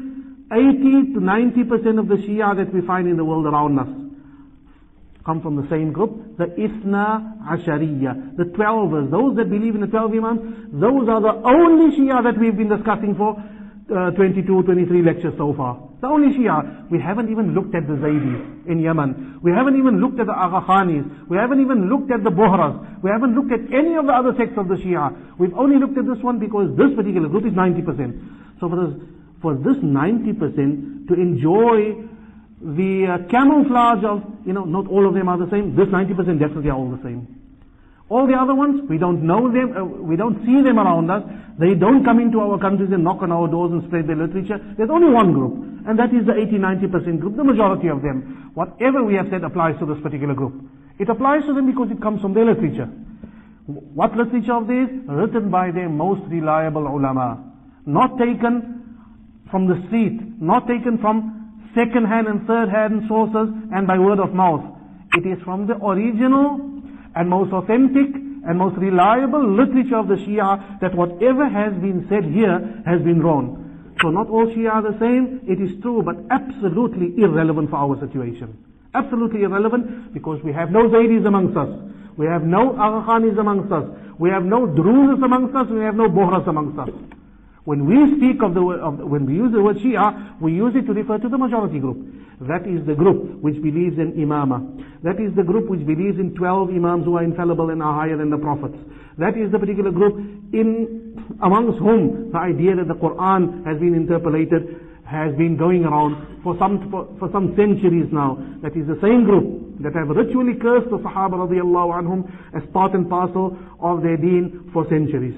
80 to 90% of the Shia that we find in the world around us come from the same group, the Ithna Ashariya, the 12ers, those that believe in the 12 Imams. Those are the only Shia that we've been discussing for 22, 23 lectures so far. The only Shia. We haven't even looked at the Zaydis in Yemen. We haven't even looked at the Agha Khanis. We haven't even looked at the Bohras. We haven't looked at any of the other sects of the Shia. We've only looked at this one because this particular group is 90%. So for this 90% to enjoy the camouflage of, not all of them are the same, this 90% definitely are all the same. All the other ones, we don't know them, we don't see them around us, they don't come into our countries and knock on our doors and spread their literature. There's only one group, and that is the 80-90% group, the majority of them. Whatever we have said applies to this particular group. It applies to them because it comes from their literature. What literature of theirs? Written by their most reliable ulama. Not taken from the street, not taken from second-hand and third-hand sources and by word of mouth. It is from the original and most authentic and most reliable literature of the Shia, that whatever has been said here has been wrong. So not all Shia are the same, it is true, but absolutely irrelevant for our situation. Absolutely irrelevant, because we have no Zaydis amongst us. We have no Agha Khanis amongst us. We have no Druzes amongst us. We have no Bohras amongst us. When we speak when we use the word Shia, we use it to refer to the majority group. That is the group which believes in Imamah. That is the group which believes in 12 Imams who are infallible and are higher than the Prophets. That is the particular group amongst whom the idea that the Quran has been interpolated has been going around for some centuries now. That is the same group that have ritually cursed the Sahaba radiallahu anhum as part and parcel of their deen for centuries.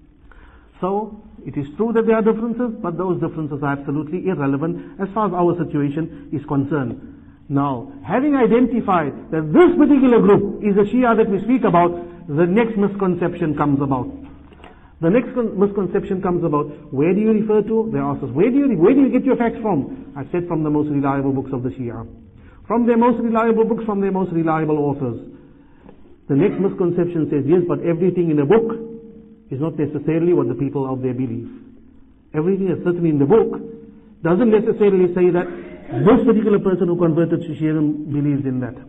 So, it is true that there are differences, but those differences are absolutely irrelevant as far as our situation is concerned. Now, having identified that this particular group is the Shia that we speak about, the next misconception comes about. The next misconception comes about, where do you refer to? They ask us, where do you get your facts from? I said from the most reliable books of the Shia. From their most reliable books, from their most reliable authors. The next misconception says, yes, but everything in a book is not necessarily what the people out there believe. Everything that's written in the book doesn't necessarily say that this particular person who converted to Shiism believes in that.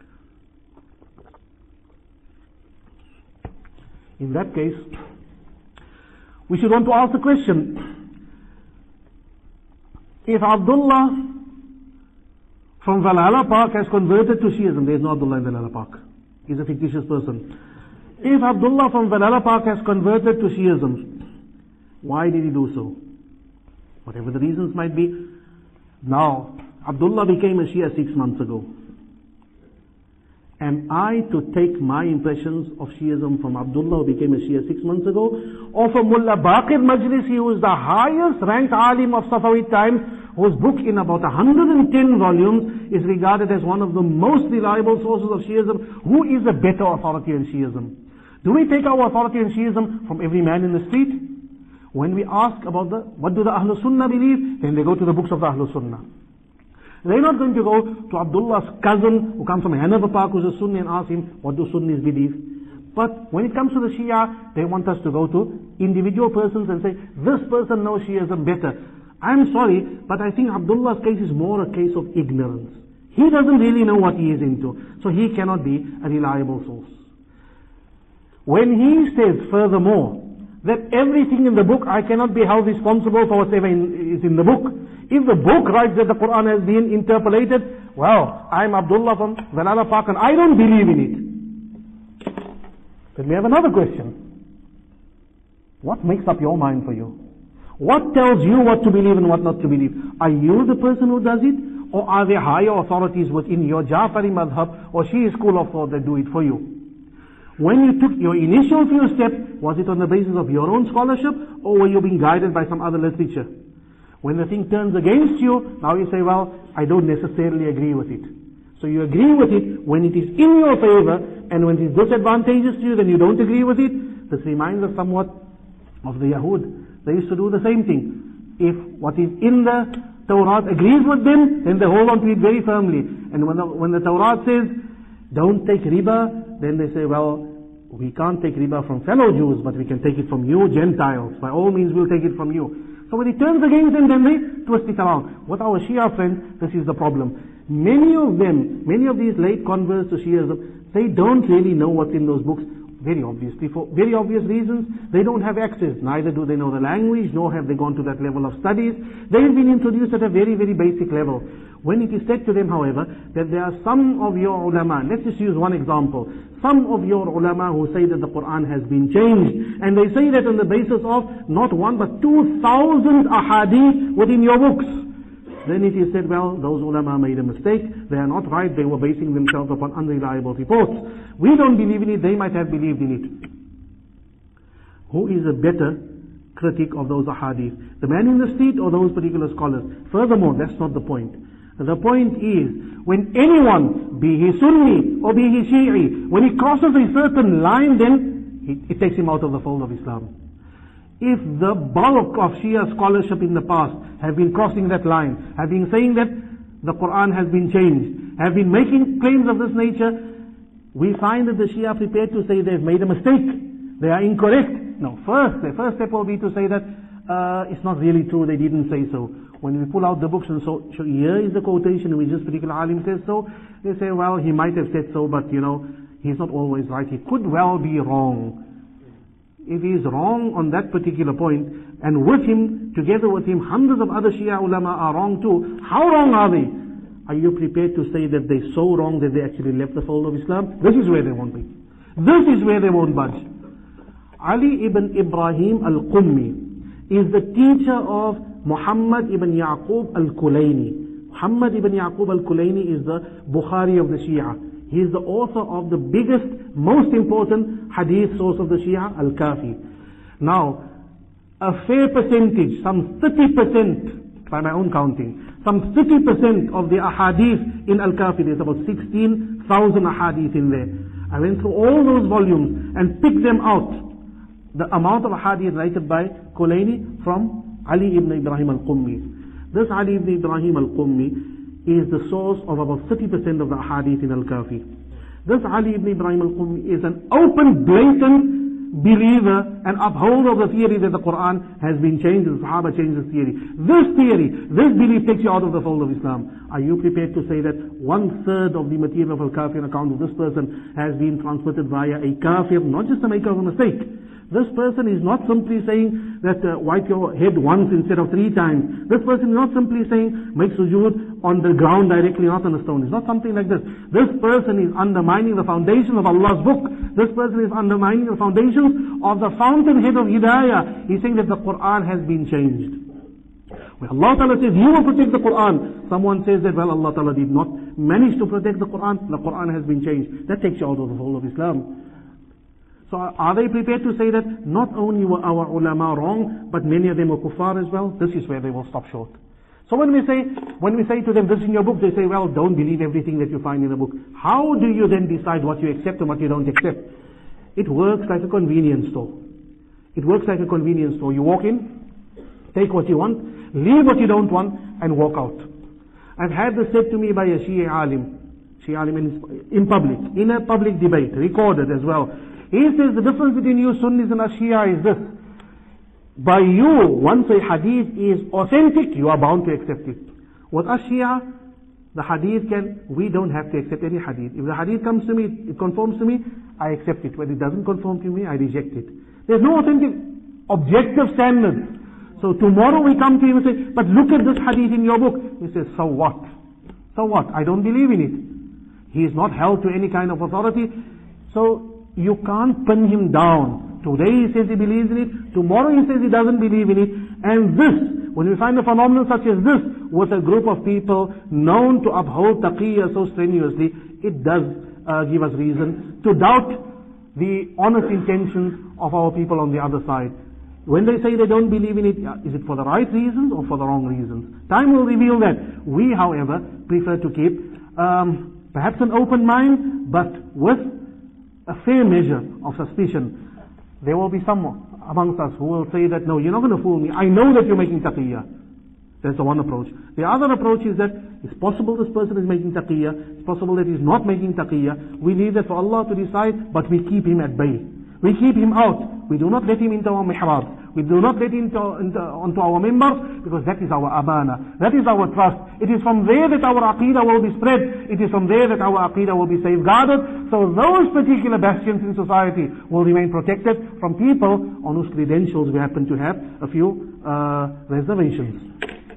In that case, we should want to ask the question, if Abdullah from Valhalla Park has converted to Shiism, there is no Abdullah in Valhalla Park, he's a fictitious person. If Abdullah from Valhalla Park has converted to Shiism, why did he do so? Whatever the reasons might be. Now, Abdullah became a Shia 6 months ago. Am I to take my impressions of Shiism from Abdullah who became a Shia 6 months ago, or from Mullah Baqir Majlisi, who is the highest ranked alim of Safavid times, whose book in about 110 volumes is regarded as one of the most reliable sources of Shiism? Who is a better authority in Shiism? Do we take our authority in Shiism from every man in the street? When we ask about what do the Ahlul Sunnah believe, then they go to the books of the Ahlul Sunnah. They're not going to go to Abdullah's cousin who comes from Hanafi Park, who's a Sunni, and ask him, what do Sunnis believe? But when it comes to the Shia, they want us to go to individual persons and say, this person knows Shiism better. I'm sorry, but I think Abdullah's case is more a case of ignorance. He doesn't really know what he is into, so he cannot be a reliable source. When he says, furthermore, that everything in the book, I cannot be held responsible for whatever is in the book. If the book writes that the Quran has been interpolated, well, I'm Abdullah from Valhalla Park and I don't believe in it. Then we have another question. What makes up your mind for you? What tells you what to believe and what not to believe? Are you the person who does it? Or are there higher authorities within your Ja'fari madhab or Shia school of thought that do it for you? When you took your initial few steps, was it on the basis of your own scholarship, or were you being guided by some other literature? When the thing turns against you, now you say, well, I don't necessarily agree with it. So you agree with it when it is in your favor, and when it is disadvantageous to you, then you don't agree with it. This reminds us somewhat of the Yahud. They used to do the same thing. If what is in the Torah agrees with them, then they hold on to it very firmly. And when the Torah says, don't take riba, then they say, well, we can't take riba from fellow Jews, but we can take it from you Gentiles. By all means, we'll take it from you. So when he turns against them, then they twist it around. With our Shia friends, this is the problem. Many of them, many of these late converts to Shiism, they don't really know what's in those books. Very obviously, for very obvious reasons, they don't have access. Neither do they know the language, nor have they gone to that level of studies. They have been introduced at a very, very basic level. When it is said to them, however, that there are some of your ulama, let's just use one example, some of your ulama who say that the Quran has been changed, and they say that on the basis of not one but 2,000 ahadith within your books. Then it is said, well, those ulama made a mistake, they are not right, they were basing themselves upon unreliable reports. We don't believe in it, they might have believed in it. Who is a better critic of those ahadith? The man in the street or those particular scholars? Furthermore, that's not the point. The point is, when anyone, be he Sunni or be he Shi'i, when he crosses a certain line, then it takes him out of the fold of Islam. If the bulk of Shia scholarship in the past have been crossing that line, have been saying that the Quran has been changed, have been making claims of this nature, we find that the Shia are prepared to say they've made a mistake, they are incorrect. No, the first step will be to say that it's not really true, they didn't say so. When we pull out the books and so here is the quotation in which this particular alim says so, they say, well, he might have said so, but he's not always right, he could well be wrong. If he is wrong on that particular point, and with him, together with him, hundreds of other Shia ulama are wrong too, how wrong are they? Are you prepared to say that they're so wrong that they actually left the fold of Islam? This is where they won't be. This is where they won't budge. Ali ibn Ibrahim al-Qummi is the teacher of Muhammad ibn Yaqub al-Kulayni. Muhammad ibn Yaqub al-Kulayni is the Bukhari of the Shia. He is the author of the biggest, most important hadith source of the Shia, Al-Kafi. Now, a fair percentage, some 30%, by my own counting, some 30% of the ahadith in Al-Kafi, there's about 16,000 ahadith in there. I went through all those volumes and picked them out. The amount of ahadith cited by Kulayni from Ali ibn Ibrahim al-Qummi. This Ali ibn Ibrahim al-Qummi is the source of about 30% of the ahadith in Al-Kafi. This Ali ibn Ibrahim al-Qummi is an open, blatant believer and upholder of the theory that the Quran has been changed, the Sahaba changed this theory. This belief takes you out of the fold of Islam. Are you prepared to say that 1/3 of the material of Al-Kafi on account of this person has been transmitted via a kafir, not just a maker of a mistake? This person is not simply saying that wipe your head once instead of 3 times. This person is not simply saying make sujood on the ground directly, not on a stone. It's not something like this. This person is undermining the foundation of Allah's book. This person is undermining the foundations of the fountainhead of Hidayah. He's saying that the Quran has been changed. When Allah Ta'ala says, He will protect the Quran, someone says that, well, Allah Ta'ala did not manage to protect the Quran has been changed. That takes you out of the fold of Islam. So are they prepared to say that not only were our ulama wrong, but many of them were kuffar as well? This is where they will stop short. So when we say to them, this is in your book, they say, well, don't believe everything that you find in the book. How do you then decide what you accept and what you don't accept? It works like a convenience store. It works like a convenience store. You walk in, take what you want, leave what you don't want, and walk out. I've had this said to me by a Shia alim in public, in a public debate, recorded as well. He says the difference between you Sunnis and us Shia is this. By you, once a hadith is authentic, you are bound to accept it. With us Shia, the hadith we don't have to accept any hadith. If the hadith comes to me, it conforms to me, I accept it. When it doesn't conform to me, I reject it. There's no authentic, objective standard. So tomorrow we come to him and say, but look at this hadith in your book. He says, so what? So what? I don't believe in it. He is not held to any kind of authority. So you can't pin him down. Today he says he believes in it, tomorrow he says he doesn't believe in it. And this, when we find a phenomenon such as this, with a group of people known to uphold taqiyya so strenuously, it does give us reason to doubt the honest intentions of our people on the other side. When they say they don't believe in it, is it for the right reasons or for the wrong reasons? Time will reveal that. We, however, prefer to keep perhaps an open mind, but with a fair measure of suspicion. There will be some amongst us who will say that, no, you're not going to fool me. I know that you're making taqiyya. That's the one approach. The other approach is that it's possible this person is making taqiyya, it's possible that he's not making taqiyya. We leave that for Allah to decide, but we keep him at bay. We keep him out. We do not let him into our mihrab. We do not let onto our members, because that is our amana. That is our trust. It is from there that our aqeedah will be spread. It is from there that our aqeedah will be safeguarded. So those particular bastions in society will remain protected from people on whose credentials we happen to have a few reservations.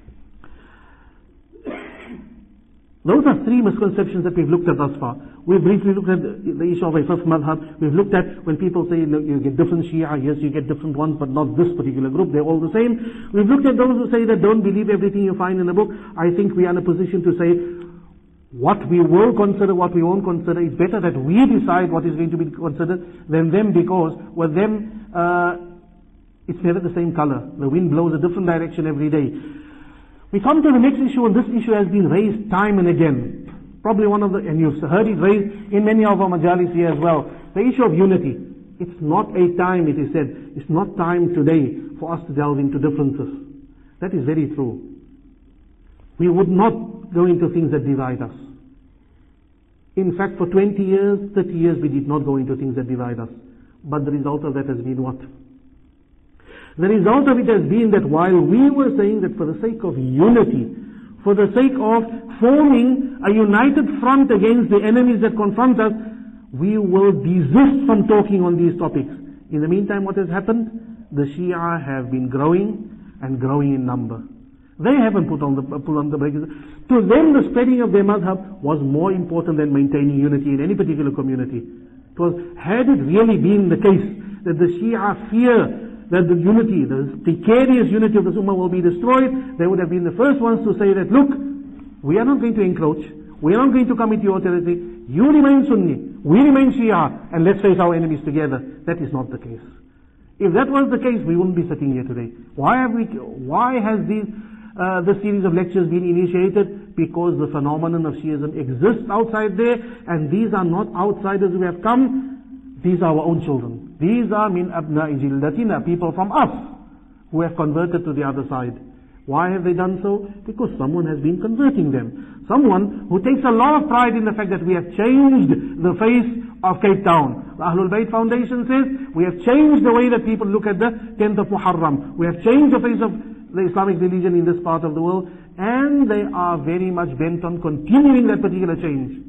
Those are three misconceptions that we've looked at thus far. We've briefly looked at the issue of a fifth madhab. We've looked at when people say, look, you get different Shia, yes, you get different ones, but not this particular group, they're all the same. We've looked at those who say that don't believe everything you find in a book. I think we are in a position to say what we will consider, what we won't consider. It's better that we decide what is going to be considered than them, because with them, it's never the same color. The wind blows a different direction every day. We come to the next issue, and this issue has been raised time and again. Probably one of the, and you've heard it raised in many of our majalis here as well. The issue of unity. It's not a time, it is said, it's not time today for us to delve into differences. That is very true. We would not go into things that divide us. In fact, for 20 years, 30 years, we did not go into things that divide us. But the result of that has been what? The result of it has been that while we were saying that for the sake of unity, for the sake of forming a united front against the enemies that confront us, we will desist from talking on these topics. In the meantime, what has happened? The Shia have been growing and growing in number. They haven't put on the brakes. To them, the spreading of their madhab was more important than maintaining unity in any particular community. It was, had it really been the case that the Shia fear that the unity, the precarious unity of the Ummah will be destroyed, they would have been the first ones to say that, look, we are not going to encroach, we are not going to come into your territory, you remain Sunni, we remain Shia, and let's face our enemies together. That is not the case. If that was the case, we wouldn't be sitting here today. Why has this series of lectures been initiated? Because the phenomenon of Shiism exists outside there, and these are not outsiders who have come. These are our own children. These are min abna'i jildatina, people from us who have converted to the other side. Why have they done so? Because someone has been converting them. Someone who takes a lot of pride in the fact that we have changed the face of Cape Town. The Ahlul Bayt Foundation says, we have changed the way that people look at the 10th of Muharram. We have changed the face of the Islamic religion in this part of the world, and they are very much bent on continuing that particular change.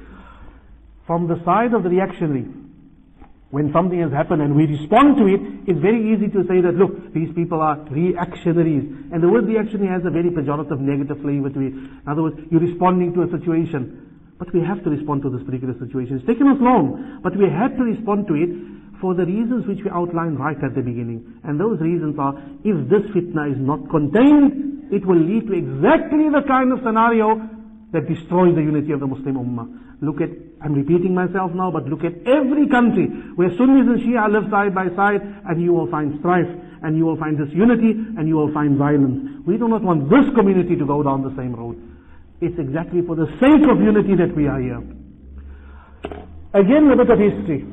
From the side of the reactionary, when something has happened and we respond to it, it's very easy to say that, look, these people are reactionaries. And the word reactionary has a very pejorative, negative flavor to it. In other words, you're responding to a situation. But we have to respond to this particular situation. It's taken us long, but we had to respond to it for the reasons which we outlined right at the beginning. And those reasons are, if this fitna is not contained, it will lead to exactly the kind of scenario that destroys the unity of the Muslim Ummah. Look at, I'm repeating myself now, but look at every country where Sunnis and Shia live side by side, and you will find strife, and you will find disunity, and you will find violence. We do not want this community to go down the same road. It's exactly for the sake of unity that we are here. Again, a bit of history.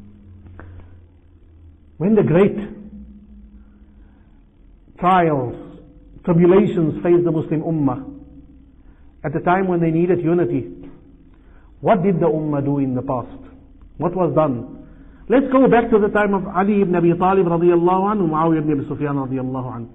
When the great trials, tribulations faced the Muslim Ummah, at the time when they needed unity, what did the Ummah do in the past? What was done? Let's go back to the time of Ali ibn Abi Talib radiallahu anhu, Muawiyah ibn Abi Sufyan radiallahu anhu.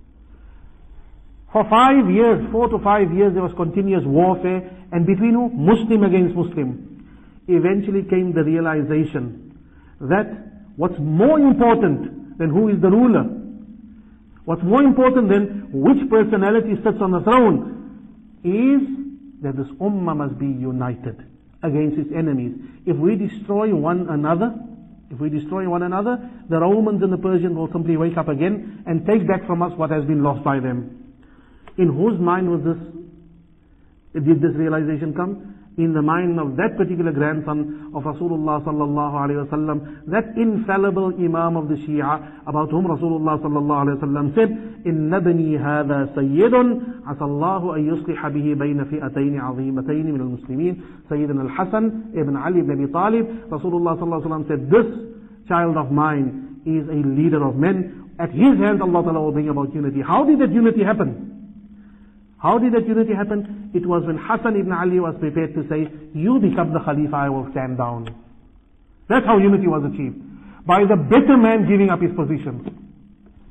For 5 years, 4 to 5 years, there was continuous warfare, and between who? Muslim against Muslim. Eventually came the realization that what's more important than who is the ruler, what's more important than which personality sits on the throne, is that this ummah must be united against its enemies. If we destroy one another, the Romans and the Persians will simply wake up again and take back from us what has been lost by them. In whose mind did this realization come? In the mind of that particular grandson of Rasulullah sallallahu alaihi wasallam, that infallible Imam of the Shia, about whom Rasulullah sallallahu alaihi wasallam said, "Inna bani hadha sayyidun, asallahu an yusliha bihi bayna fi'atayn 'azimatayn min al-muslimin." Sayyidina al-Hasan ibn Ali ibn Abi Talib, Rasulullah sallallahu alaihi wasallam said, "This child of mine is a leader of men. At his hands Allah Ta'ala will bring about unity." How did that unity happen? How did that unity happen? It was when Hassan ibn Ali was prepared to say, "You become the Khalifa, I will stand down." That's how unity was achieved. By the better man giving up his position.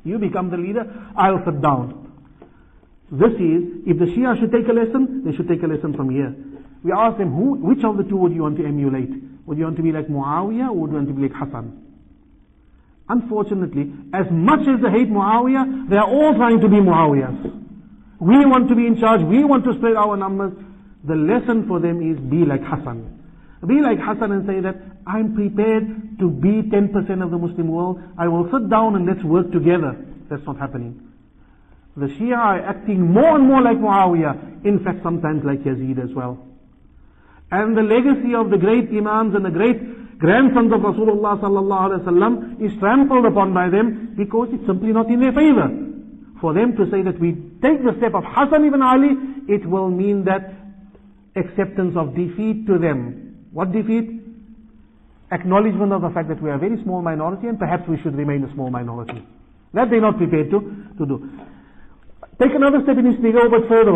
You become the leader, I'll sit down. This is, if the Shia should take a lesson, they should take a lesson from here. We ask them, which of the two would you want to emulate? Would you want to be like Muawiyah or would you want to be like Hassan? Unfortunately, as much as they hate Muawiyah, they are all trying to be Muawiyahs. We want to be in charge, we want to spread our numbers. The lesson for them is be like Hassan. Be like Hassan and say that, I'm prepared to be 10% of the Muslim world. I will sit down and let's work together. That's not happening. The Shia are acting more and more like Muawiyah. In fact, sometimes like Yazid as well. And the legacy of the great Imams and the great grandsons of Rasulullah sallallahu alaihi wasallam is trampled upon by them because it's simply not in their favor. For them to say that we take the step of Hassan ibn Ali, it will mean that acceptance of defeat to them. What defeat? Acknowledgement of the fact that we are a very small minority and perhaps we should remain a small minority. That they're not prepared to do. Take another step in history, go a bit further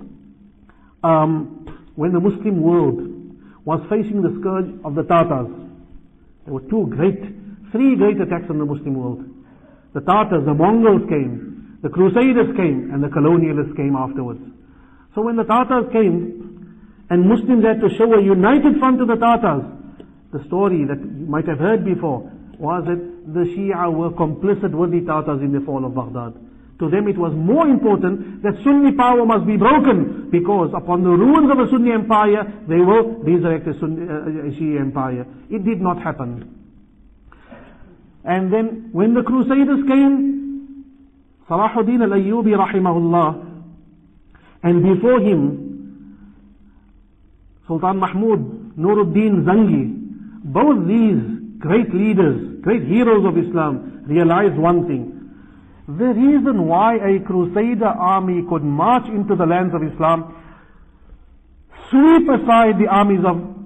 on. When the Muslim world was facing the scourge of the Tatars, there were three great attacks on the Muslim world. The Tatars, the Mongols came, the Crusaders came, and the colonialists came afterwards. So when the Tatars came, and Muslims had to show a united front to the Tatars, the story that you might have heard before was that the Shia were complicit with the Tatars in the fall of Baghdad. To them it was more important that Sunni power must be broken, because upon the ruins of the Sunni empire, they will resurrect the Shia empire. It did not happen. And then when the Crusaders came, Salahuddin al-Ayyubi rahimahullah, and before him, Sultan Mahmud, Nuruddin Zangi, both these great leaders, great heroes of Islam, realized one thing. The reason why a Crusader army could march into the lands of Islam, sweep aside the armies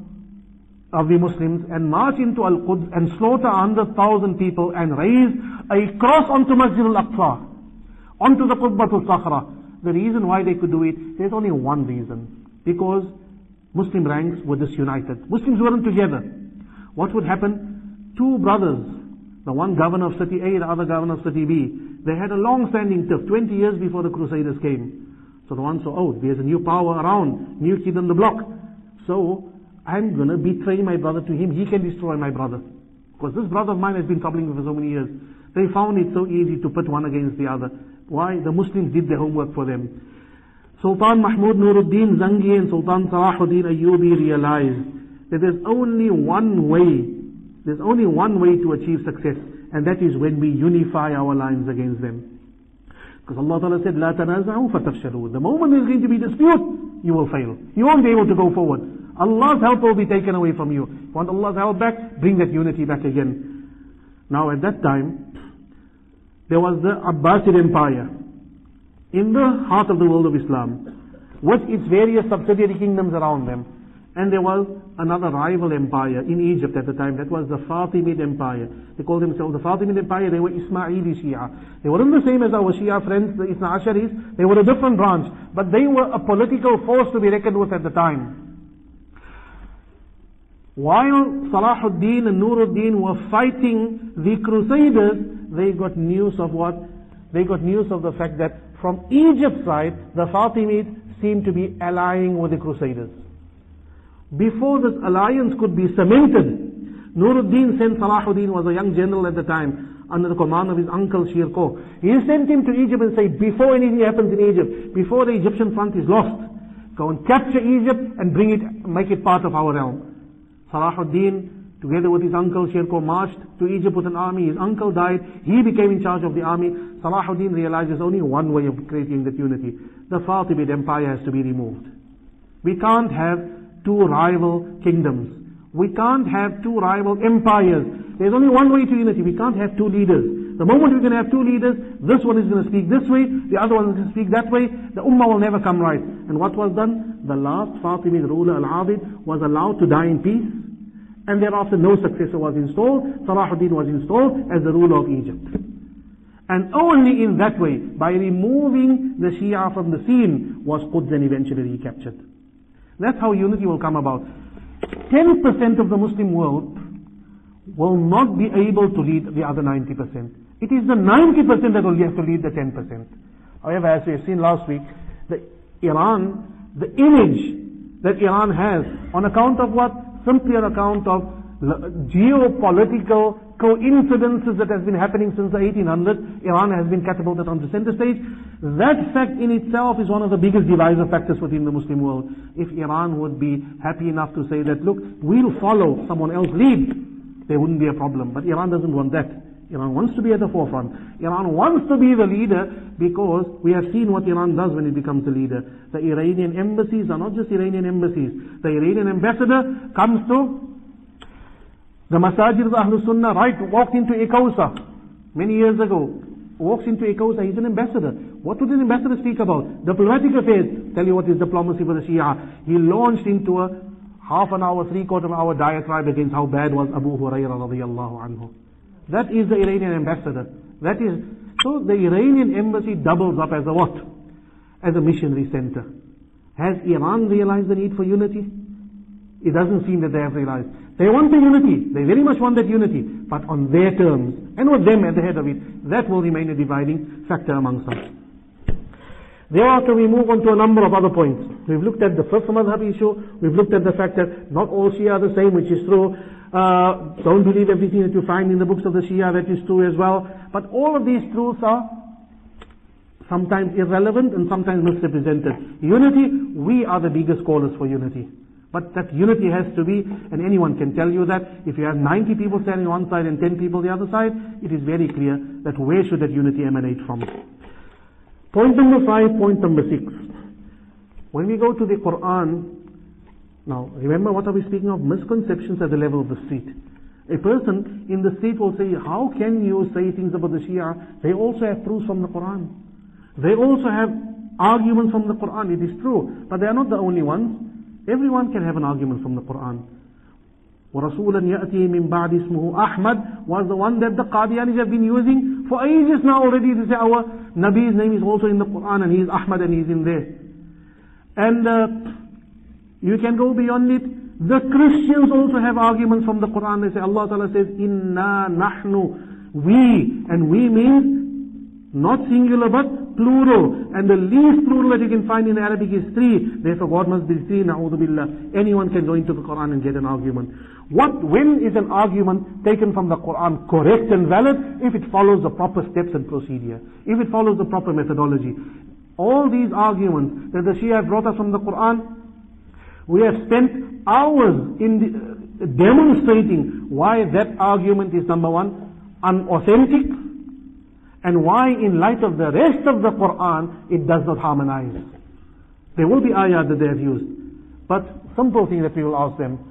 of the Muslims and march into Al-Quds and slaughter 100,000 people and raise a cross onto Masjid Al-Aqsa, onto the Qubbatul Sakhra. The reason why they could do it, there's only one reason. Because Muslim ranks were disunited. Muslims weren't together. What would happen? Two brothers, the one governor of city A, the other governor of city B, they had a long-standing tiff, 20 years before the Crusaders came. So the one saw, there's a new power around, new kid on the block. So I'm going to betray my brother to him, he can destroy my brother. Because this brother of mine has been troubling me for so many years. They found it so easy to put one against the other. Why? The Muslims did their homework for them. Sultan Mahmud Nuruddin Zangi and Sultan Salahuddin Ayyubi realized that there's only one way to achieve success, and that is when we unify our lines against them. Because Allah Ta'ala said, "La tanaza'u fatafshalu." The moment there's going to be dispute, you will fail. You won't be able to go forward. Allah's help will be taken away from you. If you want Allah's help back, bring that unity back again. Now at that time, there was the Abbasid Empire in the heart of the world of Islam, with its various subsidiary kingdoms around them. And there was another rival empire in Egypt at the time, that was the Fatimid Empire. They called themselves the Fatimid Empire, they were Ismaili Shia. They weren't the same as our Shia friends, the Ithna Asharis, they were a different branch, but they were a political force to be reckoned with at the time. While Salahuddin and Nuruddin were fighting the Crusaders, they got news of what? They got news of the fact that from Egypt's side, the Fatimids seemed to be allying with the Crusaders. Before this alliance could be cemented, Nuruddin sent Salahuddin, was a young general at the time, under the command of his uncle Shirkuh. He sent him to Egypt and said, before anything happens in Egypt, before the Egyptian front is lost, go and capture Egypt and bring it, make it part of our realm. Salahuddin, together with his uncle Shirkuh, marched to Egypt with an army. His uncle died, he became in charge of the army. Salahuddin realized there's only one way of creating that unity. The Fatimid Empire has to be removed. We can't have two rival kingdoms. We can't have two rival empires. There's only one way to unity. We can't have two leaders. The moment we can have two leaders, this one is going to speak this way, the other one is going to speak that way, the ummah will never come right. And what was done? The last Fatimid ruler, Al-Abid, was allowed to die in peace, and thereafter no successor was installed. Salahuddin was installed as the ruler of Egypt. And only in that way, by removing the Shia from the scene, was Quds then eventually recaptured. That's how unity will come about. 10% of the Muslim world will not be able to lead the other 90%. It is the 90% that will have to lead the 10%. However, as we have seen last week, the image that Iran has, on account of what? Simply on account of geopolitical coincidences that has been happening since the 1800s, Iran has been catapulted onto center stage. That fact in itself is one of the biggest divisive factors within the Muslim world. If Iran would be happy enough to say that, look, we'll follow someone else lead, there wouldn't be a problem. But Iran doesn't want that. Iran wants to be at the forefront. Iran wants to be the leader because we have seen what Iran does when it becomes the leader. The Iranian embassies are not just Iranian embassies. The Iranian ambassador comes to the Masajid of Ahlus Sunnah, walked into Ekausa many years ago. Walks into Ekausa, he's an ambassador. What would an ambassador speak about? Diplomatic affairs. Tell you what is diplomacy for the Shia. He launched into a half an hour, 3/4 hour diatribe against how bad was Abu Hurairah radiallahu anhu. That is the Iranian ambassador. So the Iranian embassy doubles up as a what? As a missionary center. Has Iran realized the need for unity? It doesn't seem that they have realized. They want the unity. They very much want that unity. But on their terms. And with them at the head of it. That will remain a dividing factor amongst us. Thereafter we move on to a number of other points. We've looked at the first madhab issue. We've looked at the fact that not all Shia are the same, which is true. Don't believe everything that you find in the books of the Shia, that is true as well. But all of these truths are sometimes irrelevant and sometimes misrepresented. Unity, we are the biggest callers for unity. But that unity has to be, and anyone can tell you that, if you have 90 people standing on one side and 10 people the other side, it is very clear that where should that unity emanate from. Point number 5, point number 6. When we go to the Quran, now remember what are we speaking of? Misconceptions at the level of the street. A person in the street will say, how can you say things about the Shia? They also have proofs from the Quran. They also have arguments from the Quran. It is true, but they are not the only ones. Everyone can have an argument from the Quran. وَرَسُولًا يَأْتِي مِن بَعْدِ اسْمُهُ Ahmad was the one that the Qadianis have been using for ages now already to say our Nabi's name is also in the Quran and he is Ahmad and he is in there. And you can go beyond it. The Christians also have arguments from the Quran. They say, Allah Ta'ala says, Inna nahnu, we, and we means not singular but plural, and the least plural that you can find in Arabic is 3. Therefore God must be 3, na'udhu billah. Anyone can go into the Quran and get an argument. When is an argument taken from the Quran correct and valid? If it follows the proper steps and procedure. If it follows the proper methodology. All these arguments that the Shia have brought us from the Quran, we have spent hours in demonstrating why that argument is, number one, unauthentic, and why in light of the rest of the Quran, it does not harmonize. There will be ayat that they have used. But simple thing that we will ask them,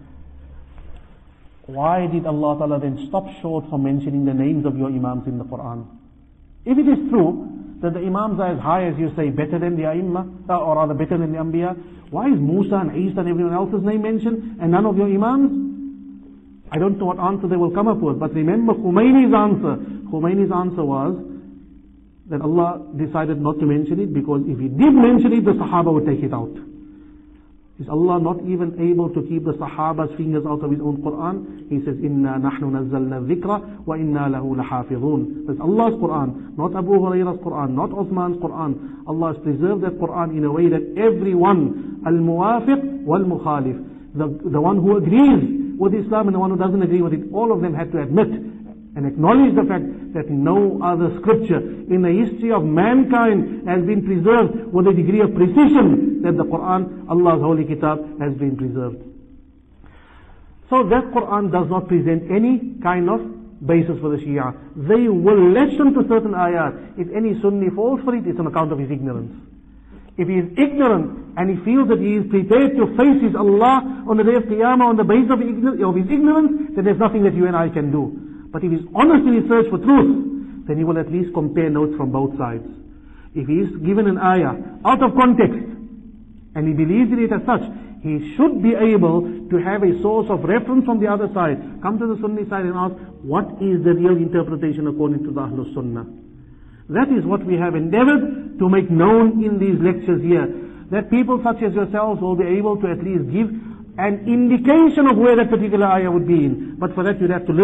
why did Allah Ta'ala then stop short from mentioning the names of your Imams in the Quran? If it is true that the Imams are as high as you say, better than the A'immah, or rather better than the Anbiya, why is Musa and Isa and everyone else's name mentioned and none of your Imams? I don't know what answer they will come up with, but remember Khomeini's answer. Khomeini's answer was that Allah decided not to mention it because if He did mention it, the Sahaba would take it out. Is Allah not even able to keep the Sahaba's fingers out of His own Quran? He says, Inna nahnu nazzalna dhikra wa inna lahu lahafidhun. That's Allah's Quran, not Abu Hurairah's Quran, not Uthman's Quran. Allah has preserved that Quran in a way that everyone, al-muwafiq wal-mukhalif, the one who agrees with Islam and the one who doesn't agree with it, all of them had to admit and acknowledge the fact that no other scripture in the history of mankind has been preserved with a degree of precision that the Quran, Allah's holy kitab, has been preserved. So that Quran does not present any kind of basis for the Shia. They will latch on to certain ayat. If any Sunni falls for it, it's on account of his ignorance. If he is ignorant and he feels that he is prepared to face his Allah on the day of Qiyamah on the basis of his ignorance, then there's nothing that you and I can do. But if he's honest in his search for truth, then he will at least compare notes from both sides. If he is given an ayah out of context, and he believes in it as such, he should be able to have a source of reference from the other side. Come to the Sunni side and ask, what is the real interpretation according to the Ahlus Sunnah? That is what we have endeavored to make known in these lectures here. That people such as yourselves will be able to at least give an indication of where that particular ayah would be in. But for that you'd have to listen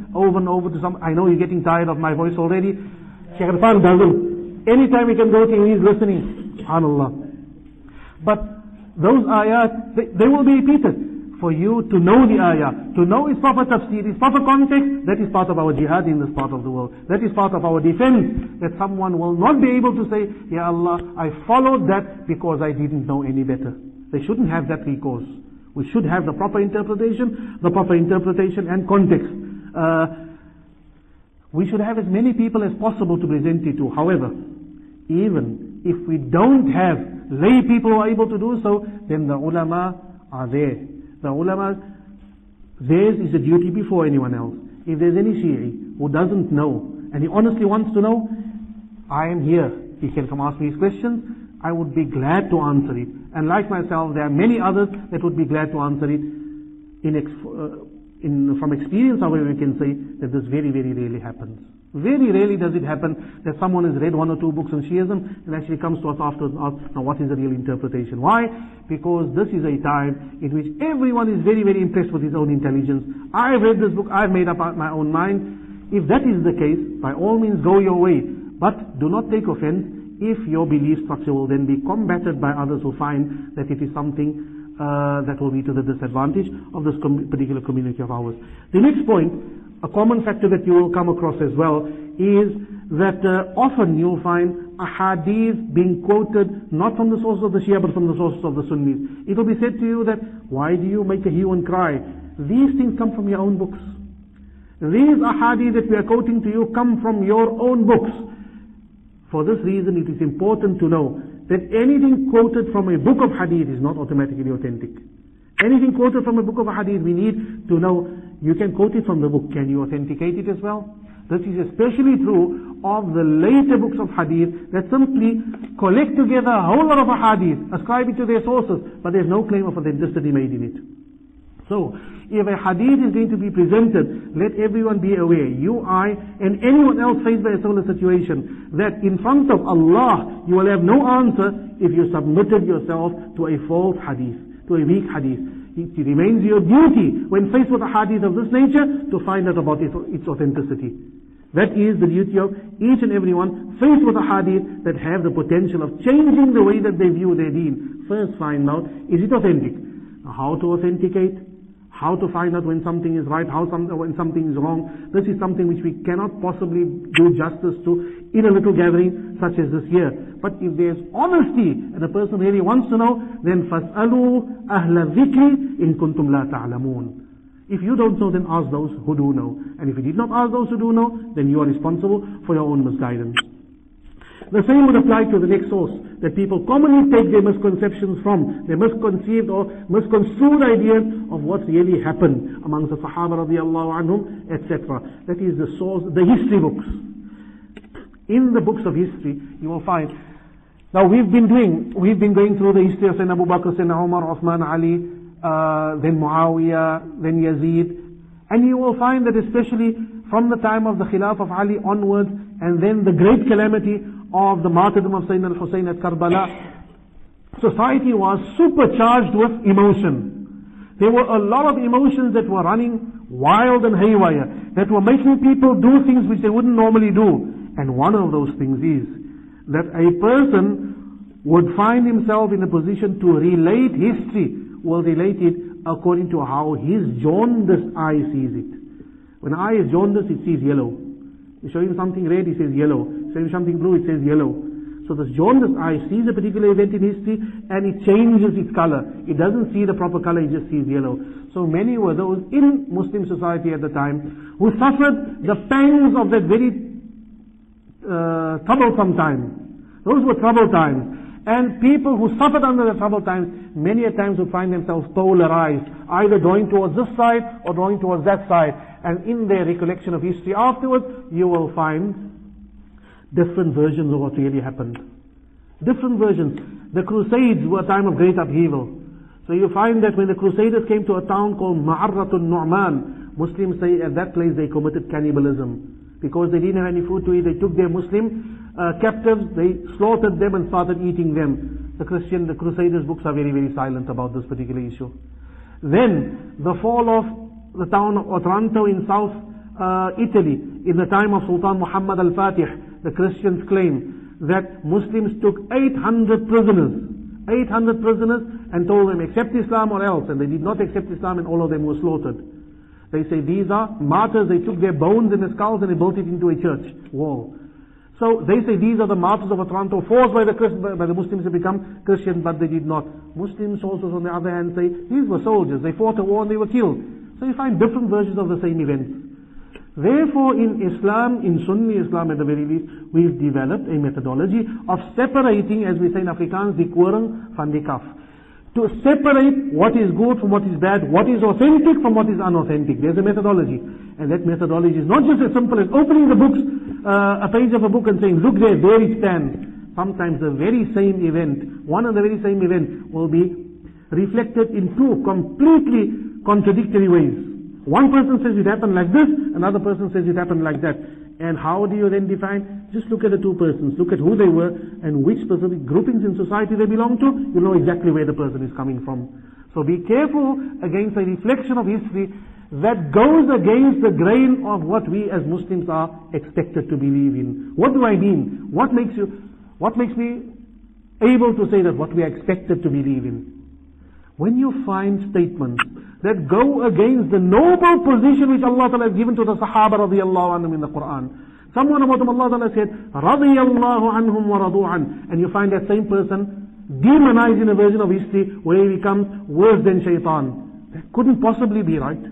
over and over to some, I know he's getting tired of my voice already. Shaykh Irfan doesn't. Anytime we can go to him, he's listening. SubhanAllah. But those ayat, they will be repeated. For you to know the ayah, to know its proper tafsir, its proper context, that is part of our jihad in this part of the world. That is part of our defense, that someone will not be able to say, Ya Allah, I followed that because I didn't know any better. They shouldn't have that recourse. We should have the proper interpretation and context. We should have as many people as possible to present it to. However, even if we don't have lay people who are able to do so, then the ulama are there. The ulama, theirs is a duty before anyone else. If there's any Shi'i who doesn't know, and he honestly wants to know, I am here. He can come ask me his questions. I would be glad to answer it. And like myself, there are many others that would be glad to answer it. From experience, however, we can say that this very, very rarely happens. Very rarely does it happen that someone has read one or two books on Shiism and actually comes to us afterwards and asks, now what is the real interpretation? Why? Because this is a time in which everyone is very, very impressed with his own intelligence. I've read this book, I've made up my own mind. If that is the case, by all means go your way. But do not take offense if your belief structure will then be combated by others who find that it is something that will be to the disadvantage of this particular community of ours. The next point, a common factor that you will come across as well, is that often you'll find a hadith being quoted not from the sources of the Shia but from the sources of the Sunnis. It will be said to you that, why do you make a hue and cry? These things come from your own books. These ahadith that we are quoting to you come from your own books. For this reason, it is important to know that anything quoted from a book of hadith is not automatically authentic. Anything quoted from a book of hadith, we need to know, you can quote it from the book, can you authenticate it as well? This is especially true of the later books of hadith that simply collect together a whole lot of hadith, ascribe it to their sources, but there's no claim of authenticity made in it. So, if a hadith is going to be presented, let everyone be aware, you, I, and anyone else faced by a similar situation, that in front of Allah, you will have no answer if you submitted yourself to a false hadith, to a weak hadith. It remains your duty, when faced with a hadith of this nature, to find out about its authenticity. That is the duty of each and everyone faced with a hadith that have the potential of changing the way that they view their deen. First find out, is it authentic? Now, how to authenticate? How to find out when something is right, when something is wrong. This is something which we cannot possibly do justice to in a little gathering such as this here. But if there's honesty and a person really wants to know, then فَاسْأَلُوا أَهْلَ الذِّكْرِ إِن كُنْتُمْ لَا تَعْلَمُونَ. If you don't know, then ask those who do know. And if you did not ask those who do know, then you are responsible for your own misguidance. The same would apply to the next source, that people commonly take their misconceptions from, their misconceived or misconstrued ideas of what's really happened amongst the Sahaba radiallahu anhum, etc. That is the source, the history books. In the books of history, you will find, now we've been going through the history of Sayyidina Abu Bakr, Sayyidina Umar, Uthman, Ali, then Muawiyah, then Yazid, and you will find that especially from the time of the Khilaf of Ali onwards, and then the great calamity of the martyrdom of Sayyidina al-Husayn at Karbala, society was supercharged with emotion. There were a lot of emotions that were running wild and haywire, that were making people do things which they wouldn't normally do. And one of those things is that a person would find himself in a position to relate history, will relate it according to how his jaundiced eye sees it. When eye is jaundiced, it sees yellow. You show him something red, he says yellow. Show him something blue, it says yellow. So this jaundiced eye sees a particular event in history and it changes its color. It doesn't see the proper color, it just sees yellow. So many were those in Muslim society at the time who suffered the pangs of that very troublesome time. Those were troubled times. And people who suffered under the troubled times, many a times would find themselves polarized, either drawing towards this side or drawing towards that side. And in their recollection of history afterwards, you will find different versions of what really happened. Different versions. The Crusades were a time of great upheaval. So you find that when the Crusaders came to a town called Ma'arratun Nu'man, Muslims say at that place they committed cannibalism. Because they didn't have any food to eat, they took their Muslim captives, they slaughtered them and started eating them. The Crusaders' books are very, very silent about this particular issue. Then, the fall of the town of Otranto in South Italy, in the time of Sultan Muhammad al-Fatih, the Christians claim that Muslims took 800 prisoners, and told them, accept Islam or else, and they did not accept Islam, and all of them were slaughtered. They say these are martyrs. They took their bones and their skulls and they built it into a church wall. So they say these are the martyrs of Otranto, forced by the Muslims to become Christian, but they did not. Muslim sources on the other hand say these were soldiers, they fought a war and they were killed. So you find different versions of the same event. Therefore in Islam, in Sunni Islam at the very least, we've developed a methodology of separating, as we say in Afrikaans, die koring van die kaf. To separate what is good from what is bad, what is authentic from what is unauthentic. There's a methodology. And that methodology is not just as simple as opening the books, a page of a book and saying, look there it stands. Sometimes the very same event, one and the very same event will be reflected in two completely contradictory ways. One person says it happened like this, another person says it happened like that. And how do you then define? Just look at the two persons, look at who they were and which specific groupings in society they belong to. You know exactly where the person is coming from. So be careful against a reflection of history that goes against the grain of what we as Muslims are expected to believe in. What do I mean? What makes me able to say that what we are expected to believe in? When you find statements that go against the noble position which Allah Ta'ala has given to the Sahaba radiyallahu anhum in the Quran. Someone about whom Allah Ta'ala said, radiyallahu anhum wa radu an. And you find that same person demonized in a version of history where he becomes worse than shaitan. That couldn't possibly be right.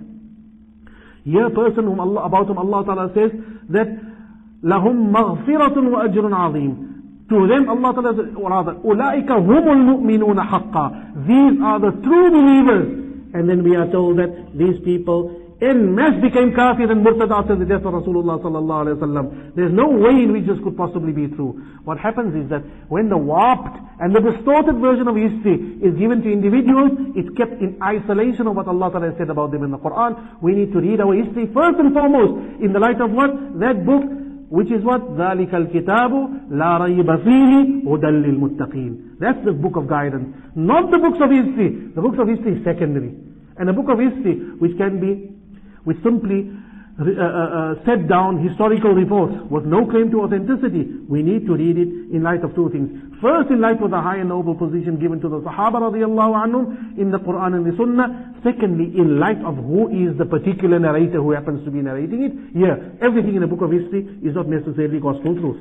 Here a person about whom Allah Ta'ala says that lahum maghfiratun wa ajrun azim. To them Allah Ta'ala says, rather, ulaika humul mu'minuna haqqa. These are the true believers. And then we are told that these people en masse became kafir and murtad after the death of Rasulullah sallallahu alaihi wasallam. There's no way in which this could possibly be true. What happens is that when the warped and the distorted version of history is given to individuals, it's kept in isolation of what Allah Ta'ala said about them in the Quran. We need to read our history first and foremost in the light of what? That book, which is what? ذَلِكَ الْكِتَابُ لَا رَيْبَ فِيهِ هُدًى لِلْمُتَّقِينَ. That's the book of guidance. Not the books of history. The books of history is secondary. And a book of history which simply set down historical reports with no claim to authenticity. We need to read it in light of two things. First, in light of the high and noble position given to the Sahaba radiyallahu anhum in the Quran and the Sunnah. Secondly, in light of who is the particular narrator who happens to be narrating it. Here, everything in a book of history is not necessarily gospel truth.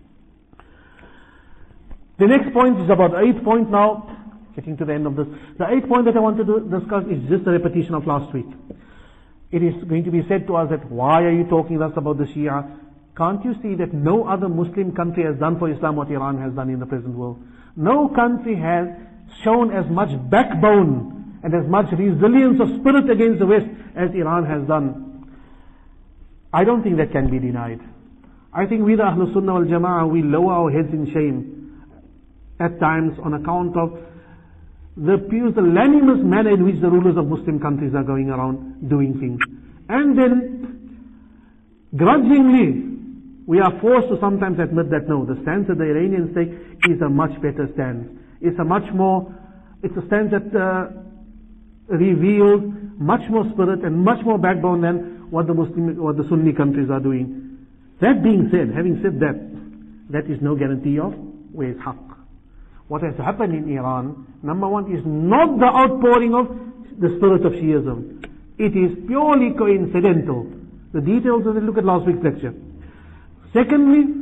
The next point is about the 8th point now. Getting to the end of this. The 8th point that I want to discuss is just a repetition of last week. It is going to be said to us that, why are you talking thus about the Shia? Can't you see that no other Muslim country has done for Islam what Iran has done in the present world? No country has shown as much backbone and as much resilience of spirit against the West as Iran has done. I don't think that can be denied. I think we the Ahlul Sunnah wal Jama'ah, we lower our heads in shame at times on account of the unanimous manner in which the rulers of Muslim countries are going around doing things. And then, grudgingly, we are forced to sometimes admit that no, the stance that the Iranians take is a much better stance. It's a stance that reveals much more spirit and much more backbone than what the Sunni countries are doing. That being said, having said that, that is no guarantee of where is haqq. What has happened in Iran, number one, is not the outpouring of the spirit of Shiism. It is purely coincidental. The details of it, look at last week's lecture. Secondly,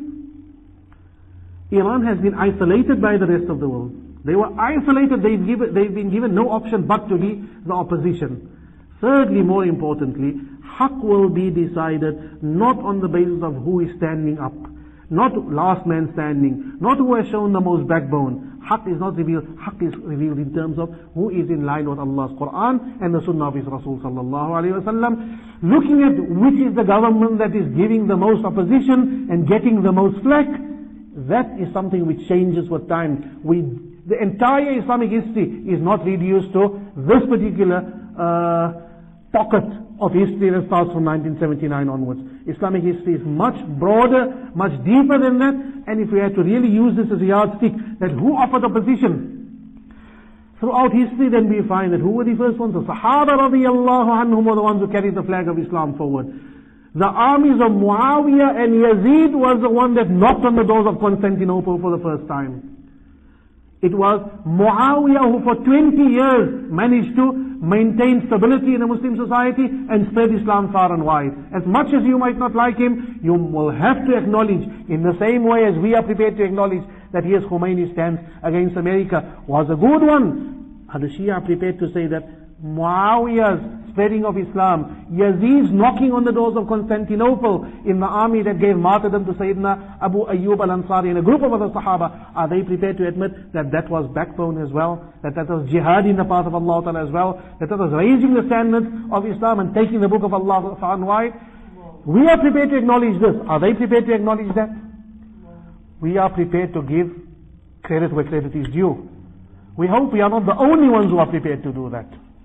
Iran has been isolated by the rest of the world. They were isolated, they've been given no option but to be the opposition. Thirdly, more importantly, haqq will be decided not on the basis of who is standing up, not last man standing, not who has shown the most backbone. Haqq is not revealed. Haqq is revealed in terms of who is in line with Allah's Quran and the Sunnah of His Rasul sallallahu alaihi wasallam. Looking at which is the government that is giving the most opposition and getting the most slack, that is something which changes with time. The entire Islamic history is not reduced to this particular pocket of history that starts from 1979 onwards. Islamic history is much broader, much deeper than that, and if we had to really use this as a yardstick, that who offered opposition throughout history, then we find that who were the first ones? The Sahaba radiyallahu anhum were the ones who carried the flag of Islam forward. The armies of Muawiyah and Yazid was the one that knocked on the doors of Constantinople for the first time. It was Muawiyah who for 20 years managed to maintain stability in a Muslim society and spread Islam far and wide. As much as you might not like him, you will have to acknowledge, in the same way as we are prepared to acknowledge that his Khomeini's stance against America was a good one, are the Shia prepared to say that Muawiyah's spreading of Islam, Yazid's knocking on the doors of Constantinople in the army that gave martyrdom to Sayyidina Abu Ayyub al-Ansari and a group of other Sahaba, are they prepared to admit that that was backbone as well? That that was jihad in the path of Allah Ta'ala as well? That that was raising the standards of Islam and taking the book of Allah far and wide? We are prepared to acknowledge this. Are they prepared to acknowledge that? We are prepared to give credit where credit is due. We hope we are not the only ones who are prepared to do that.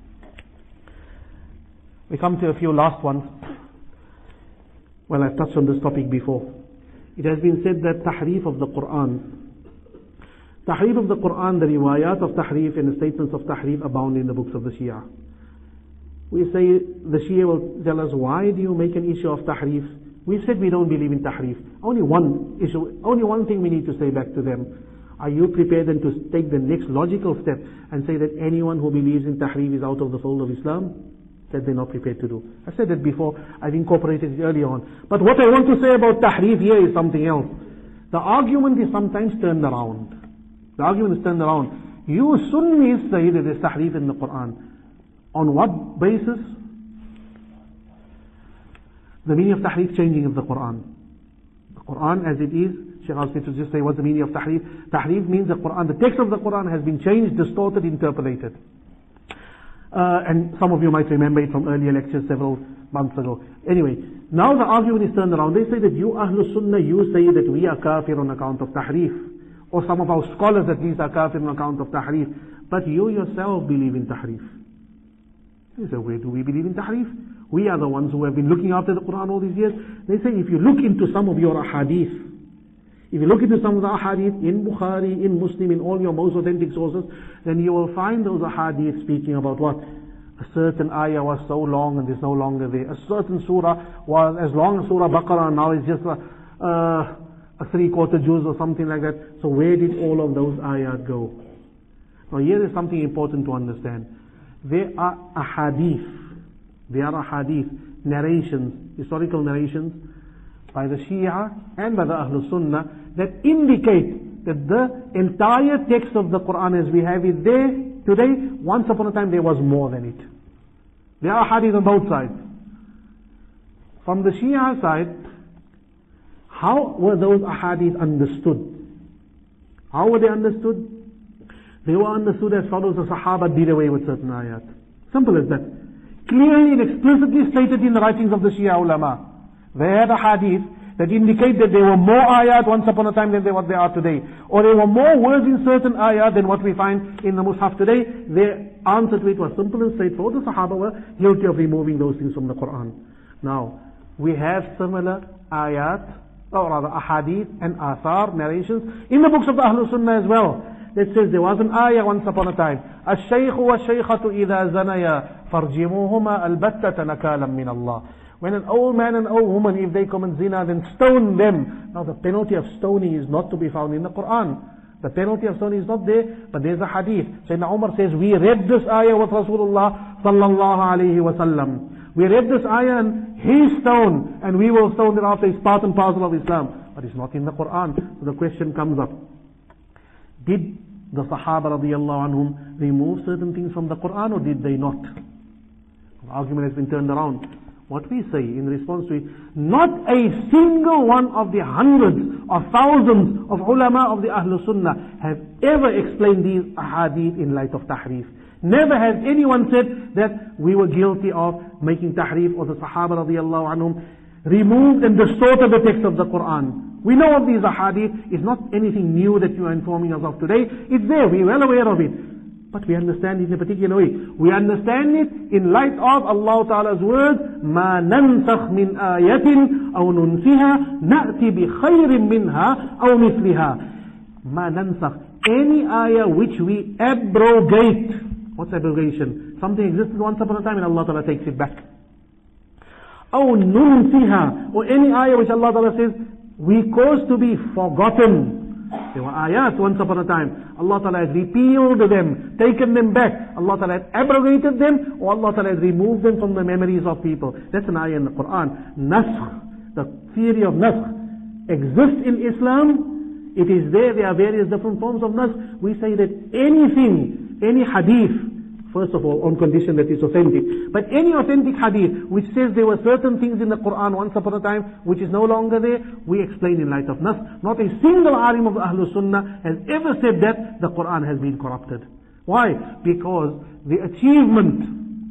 We come to a few last ones. Well, I've touched on this topic before. It has been said that tahrif of the Quran, the riwayat of tahrif and the statements of tahrif abound in the books of the Shia. We say, the Shia will tell us, why do you make an issue of tahrif? We've said we don't believe in tahrif. Only one thing we need to say back to them. Are you prepared then to take the next logical step and say that anyone who believes in tahrif is out of the fold of Islam? That they're not prepared to do. I said that before, I've incorporated it early on. But what I want to say about tahrif here is something else. The argument is sometimes turned around. The argument is turned around. You Sunnis say that there's tahrif in the Quran. On what basis? The meaning of tahrif changing of the Quran. The Quran as it is, Shaykh asked me to just say what's the meaning of tahrif. Tahrif means the Quran, the text of the Quran has been changed, distorted, interpolated. And some of you might remember it from earlier lectures several months ago. Anyway, now the argument is turned around. They say that you Ahlul Sunnah, you say that we are kafir on account of tahrif. Or some of our scholars at least are kafir on account of tahrif. But you yourself believe in tahrif. They say, where do we believe in tahrif? We are the ones who have been looking after the Quran all these years. They say, if you look into some of your ahadith, if you look into some of the ahadith in Bukhari, in Muslim, in all your most authentic sources, then you will find those ahadith speaking about what? A certain ayah was so long and is no longer there. A certain surah was as long as Surah Baqarah and now it's just a 3/4 juz or something like that. So where did all of those ayat go? Now here is something important to understand. There are ahadith, narrations, historical narrations by the Shia and by the Ahlul Sunnah that indicate that the entire text of the Quran as we have it there today, once upon a time there was more than it. There are hadith on both sides. From the Shia side, how were those ahadith understood? How were they understood? They were understood as follows: the Sahaba did away with certain ayat. Simple as that. Clearly and explicitly stated in the writings of the Shia ulama. They had a hadith that indicate that there were more ayat once upon a time than what there are today. Or there were more words in certain ayat than what we find in the Mus'haf today. Their answer to it was simple and straightforward. The Sahaba were guilty of removing those things from the Quran. Now, we have similar ayat, or rather ahadith and athar, narrations, in the books of the Ahlul Sunnah as well. That says there was an ayah once upon a time. الشيخ والشيخة إذا زنيا فارجموهما البتة نكالا من الله. When an old man and old woman, if they commit zina, then stone them. Now the penalty of stoning is not to be found in the Quran. The penalty of stoning is not there, but there's a hadith. Sayyidina Umar says, we read this ayah with Rasulullah sallallahu alayhi wa sallam. We read this ayah and he stoned, and we will stone thereafter. It's part and parcel of Islam. But it's not in the Quran. So the question comes up. Did the Sahaba radiyallahu anhum remove certain things from the Quran, or did they not? The argument has been turned around. What we say in response to it, not a single one of the hundreds or thousands of ulama of the Ahlul Sunnah have ever explained these ahadith in light of tahrif. Never has anyone said that we were guilty of making tahrif, or the Sahaba radiyallahu anhum removed and distorted the text of the Quran. We know of these ahadith. It's not anything new that you are informing us of today. It's there. We're well aware of it. But we understand it in a particular way. We understand it in light of Allah Ta'ala's words, مَا نَنْسَخْ مِنْ آيَةٍ أَوْ نُنْسِهَا نَأْتِ بِخَيْرٍ مِنْهَا أَوْ مِثْلِهَا. مَا نَنْسَخْ. Any ayah which we abrogate. What's abrogation? Something existed once upon a time and Allah Ta'ala takes it back. أو ننسها, or any ayah which Allah Ta'ala says, we cause to be forgotten. There were ayats once upon a time. Allah Ta'ala has repealed them, taken them back. Allah Ta'ala has abrogated them, or Allah Ta'ala has removed them from the memories of people. That's an ayah in the Quran. Nasakh, the theory of nasakh, exists in Islam. It is there. There are various different forms of nasakh. We say that anything, any hadith, first of all, on condition that it's authentic. But any authentic hadith which says there were certain things in the Quran once upon a time which is no longer there, we explain in light of nas. Not a single alim of Ahlul Sunnah has ever said that the Quran has been corrupted. Why? Because the achievement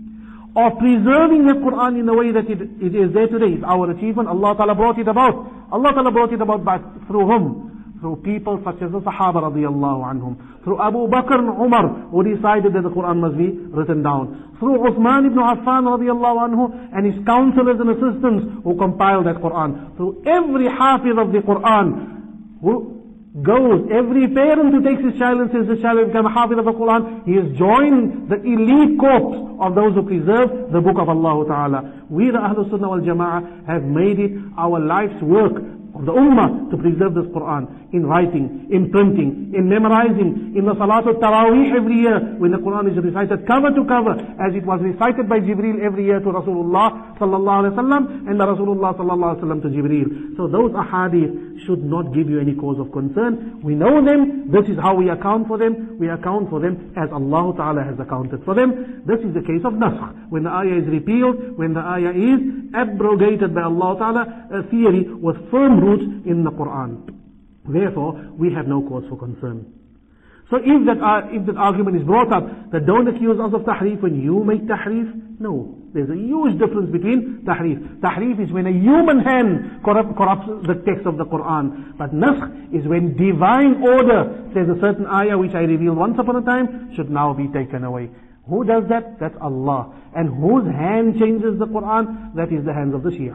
of preserving the Quran in the way that it is there today is our achievement. Allah Ta'ala brought it about. Allah Ta'ala brought it about through whom? Through people such as the Sahaba radiallahu anhum. Through Abu Bakr and Umar, who decided that the Quran must be written down. Through Uthman ibn Affan radiallahu anhu and his counselors and assistants who compiled that Quran. Through every hafiz of the Quran who goes, every parent who takes his child and says the child will become a hafiz of the Quran, he has joined the elite corps of those who preserve the book of Allah Ta'ala. We the Ahlul Sunnah wal Jama'ah have made it our life's work of the Ummah to preserve this Quran in writing, in printing, in memorizing, in the Salatul Taraweeh every year when the Quran is recited cover to cover as it was recited by Jibreel every year to Rasulullah sallallahu alaihi wasallam and the Rasulullah sallallahu alaihi wasallam to Jibreel. So those ahadith should not give you any cause of concern. We know them, this is how we account for them. We account for them as Allah Ta'ala has accounted for them. This is the case of nasakh. When the ayah is repealed, when the ayah is abrogated by Allah Ta'ala, a theory with firm roots in the Quran. Therefore, we have no cause for concern. So if that argument is brought up, that don't accuse us of tahrif when you make tahrif, no. There's a huge difference between tahrif. Tahrif is when a human hand corrupts the text of the Quran. But nasakh is when divine order says a certain ayah which I revealed once upon a time should now be taken away. Who does that? That's Allah. And whose hand changes the Quran? That is the hands of the Shia.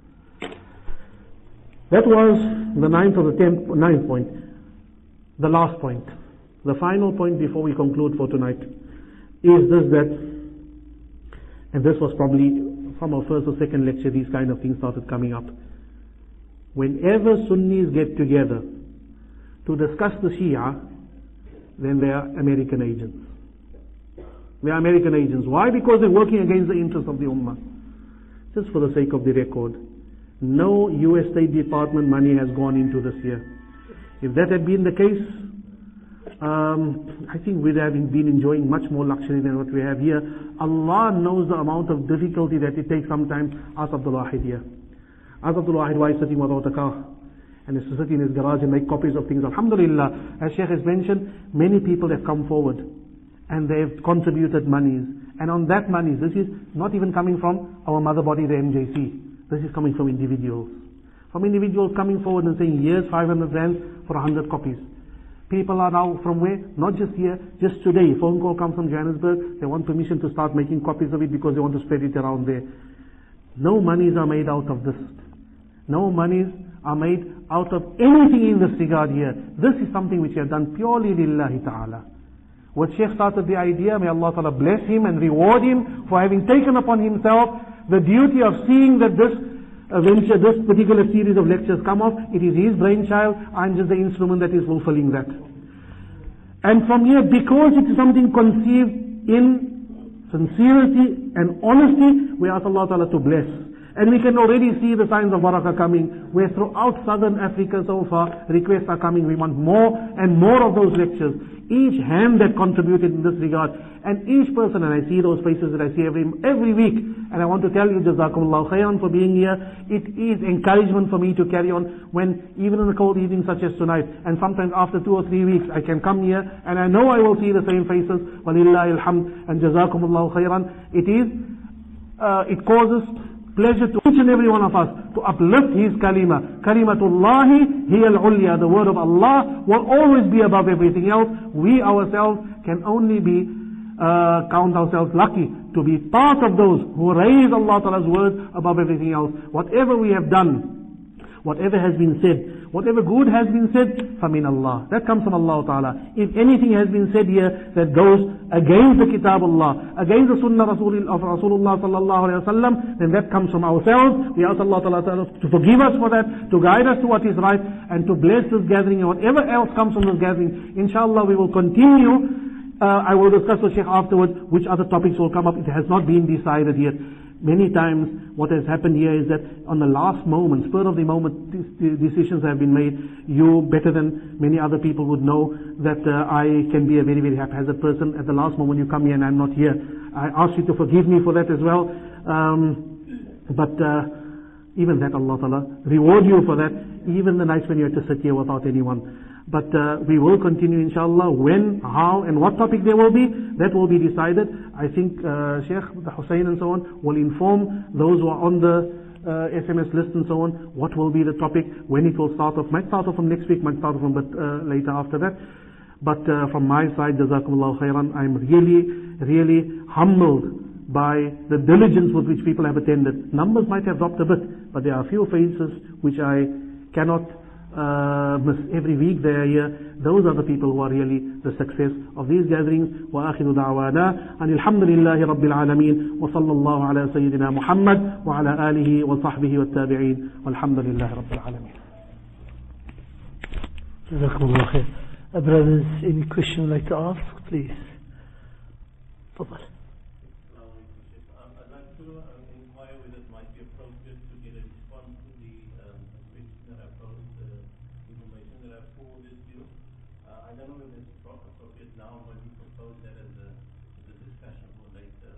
That was the ninth point. The last point. The final point before we conclude for tonight is this, that, and this was probably from our first or second lecture, these kind of things started coming up. Whenever Sunnis get together to discuss the Shia, then they are American agents. They are American agents. Why? Because they're working against the interests of the Ummah. Just for the sake of the record, no US State Department money has gone into this here. If that had been the case, I think we'd have been enjoying much more luxury than what we have here. Allah knows the amount of difficulty that it takes sometimes. Ask Abdul Wahid here. Ask Abdul Wahid why he's sitting without a car and he's sitting in his garage and make copies of things. Alhamdulillah, as Sheikh has mentioned, many people have come forward and they've contributed monies. And on that money, this is not even coming from our mother body, the MJC. This is coming from individuals. From individuals coming forward and saying, here's 500 rands for 100 copies. People are now from where? Not just here, just today. Phone call comes from Johannesburg. They want permission to start making copies of it because they want to spread it around there. No monies are made out of this. No monies are made out of anything in this regard here. This is something which we have done purely lillahi ta'ala. What Shaykh started the idea, may Allah ta'ala bless him and reward him for having taken upon himself the duty of seeing that this venture, this particular series of lectures come off. It is his brainchild. I'm just the instrument that is fulfilling that. And from here, because it is something conceived in sincerity and honesty, we ask Allah Ta'ala to bless. And we can already see the signs of barakah coming, where throughout southern Africa so far, requests are coming. We want more and more of those lectures. Each hand that contributed in this regard, and each person, and I see those faces that I see every week, and I want to tell you, Jazakumullahu khairan for being here. It is encouragement for me to carry on when, even on a cold evening such as tonight, and sometimes after 2 or 3 weeks, I can come here, and I know I will see the same faces. Walillahi alhamd, and Jazakumullahu khairan. It causes pleasure to each and every one of us to uplift his kalima. Kalimatullahi hiya al-ulya. The word of Allah will always be above everything else. We ourselves can only count ourselves lucky to be part of those who raise Allah Ta'ala's word above everything else. Whatever we have done, whatever has been said, Whatever good has been said, فَمِنَ Allah. That comes from Allah Ta'ala. If anything has been said here that goes against the Kitab Allah, against the Sunnah of Rasulullah Sallallahu Alaihi Wasallam, then that comes from ourselves. We ask Allah Ta'ala to forgive us for that, to guide us to what is right, and to bless this gathering and whatever else comes from this gathering. Inshallah, we will continue. I will discuss with Sheikh afterwards which other topics will come up. It has not been decided yet. Many times what has happened here is that on the last moment, spur of the moment, decisions have been made. You, better than many other people, would know that I can be a very, very haphazard person. At the last moment you come here and I'm not here. I ask you to forgive me for that as well. But even that, Allah Ta'ala reward you for that. Even the nights when you have to sit here without anyone. But we will continue inshallah. When, how and what topic there will be, that will be decided. I think Sheikh Hussein and so on will inform those who are on the SMS list and so on, what will be the topic, when it will start off. Might start off from next week, might start off from later after that. But from my side, Jazakumullahu khairan, I'm really, really humbled by the diligence with which people have attended. Numbers might have dropped a bit, but there are a few faces which I cannot miss. Every week they are here. Those are the people who are really the success of these gatherings. وآخر دعوانا أن الحمد لله رب العالمين وصلى الله على سيدنا محمد وعلى آله وصحبه والتابعين والحمد لله رب العالمين. Jazakumullah khair. Brothers, any question you'd like to ask, please? Fadal. I'd like to inquire whether it might be appropriate to get a response to the question that I posed, the information that I forwarded to you. I don't know whether it's appropriate now, but we propose that as a discussion for later.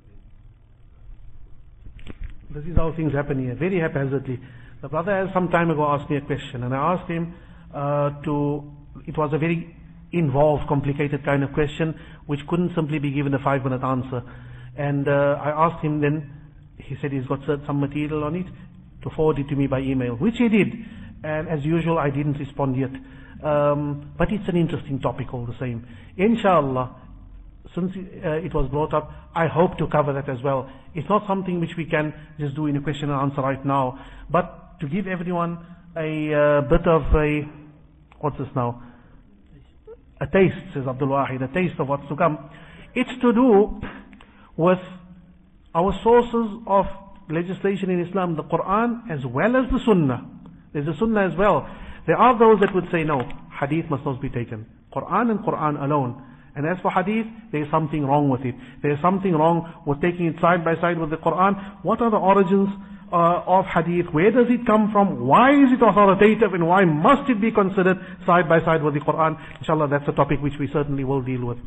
This is how things happen here, very haphazardly. The brother has some time ago asked me a question, and I asked him it was a very involved, complicated kind of question, which couldn't simply be given a 5-minute answer. And I asked him then, he said he's got some material on it, to forward it to me by email, which he did. And as usual, I didn't respond yet. But it's an interesting topic all the same. Inshallah, since it was brought up, I hope to cover that as well. It's not something which we can just do in a question and answer right now, but to give everyone a bit of a, what's this now? A taste, says Abdul Wahid, a taste of what's to come. It's to do with our sources of legislation in Islam, the Quran as well as the Sunnah. There's the Sunnah as well. There are those that would say, no, Hadith must not be taken. Quran and Quran alone. And as for Hadith, there is something wrong with it. There is something wrong with taking it side by side with the Quran. What are the origins of Hadith? Where does it come from? Why is it authoritative and why must it be considered side by side with the Quran? Inshallah, that's a topic which we certainly will deal with.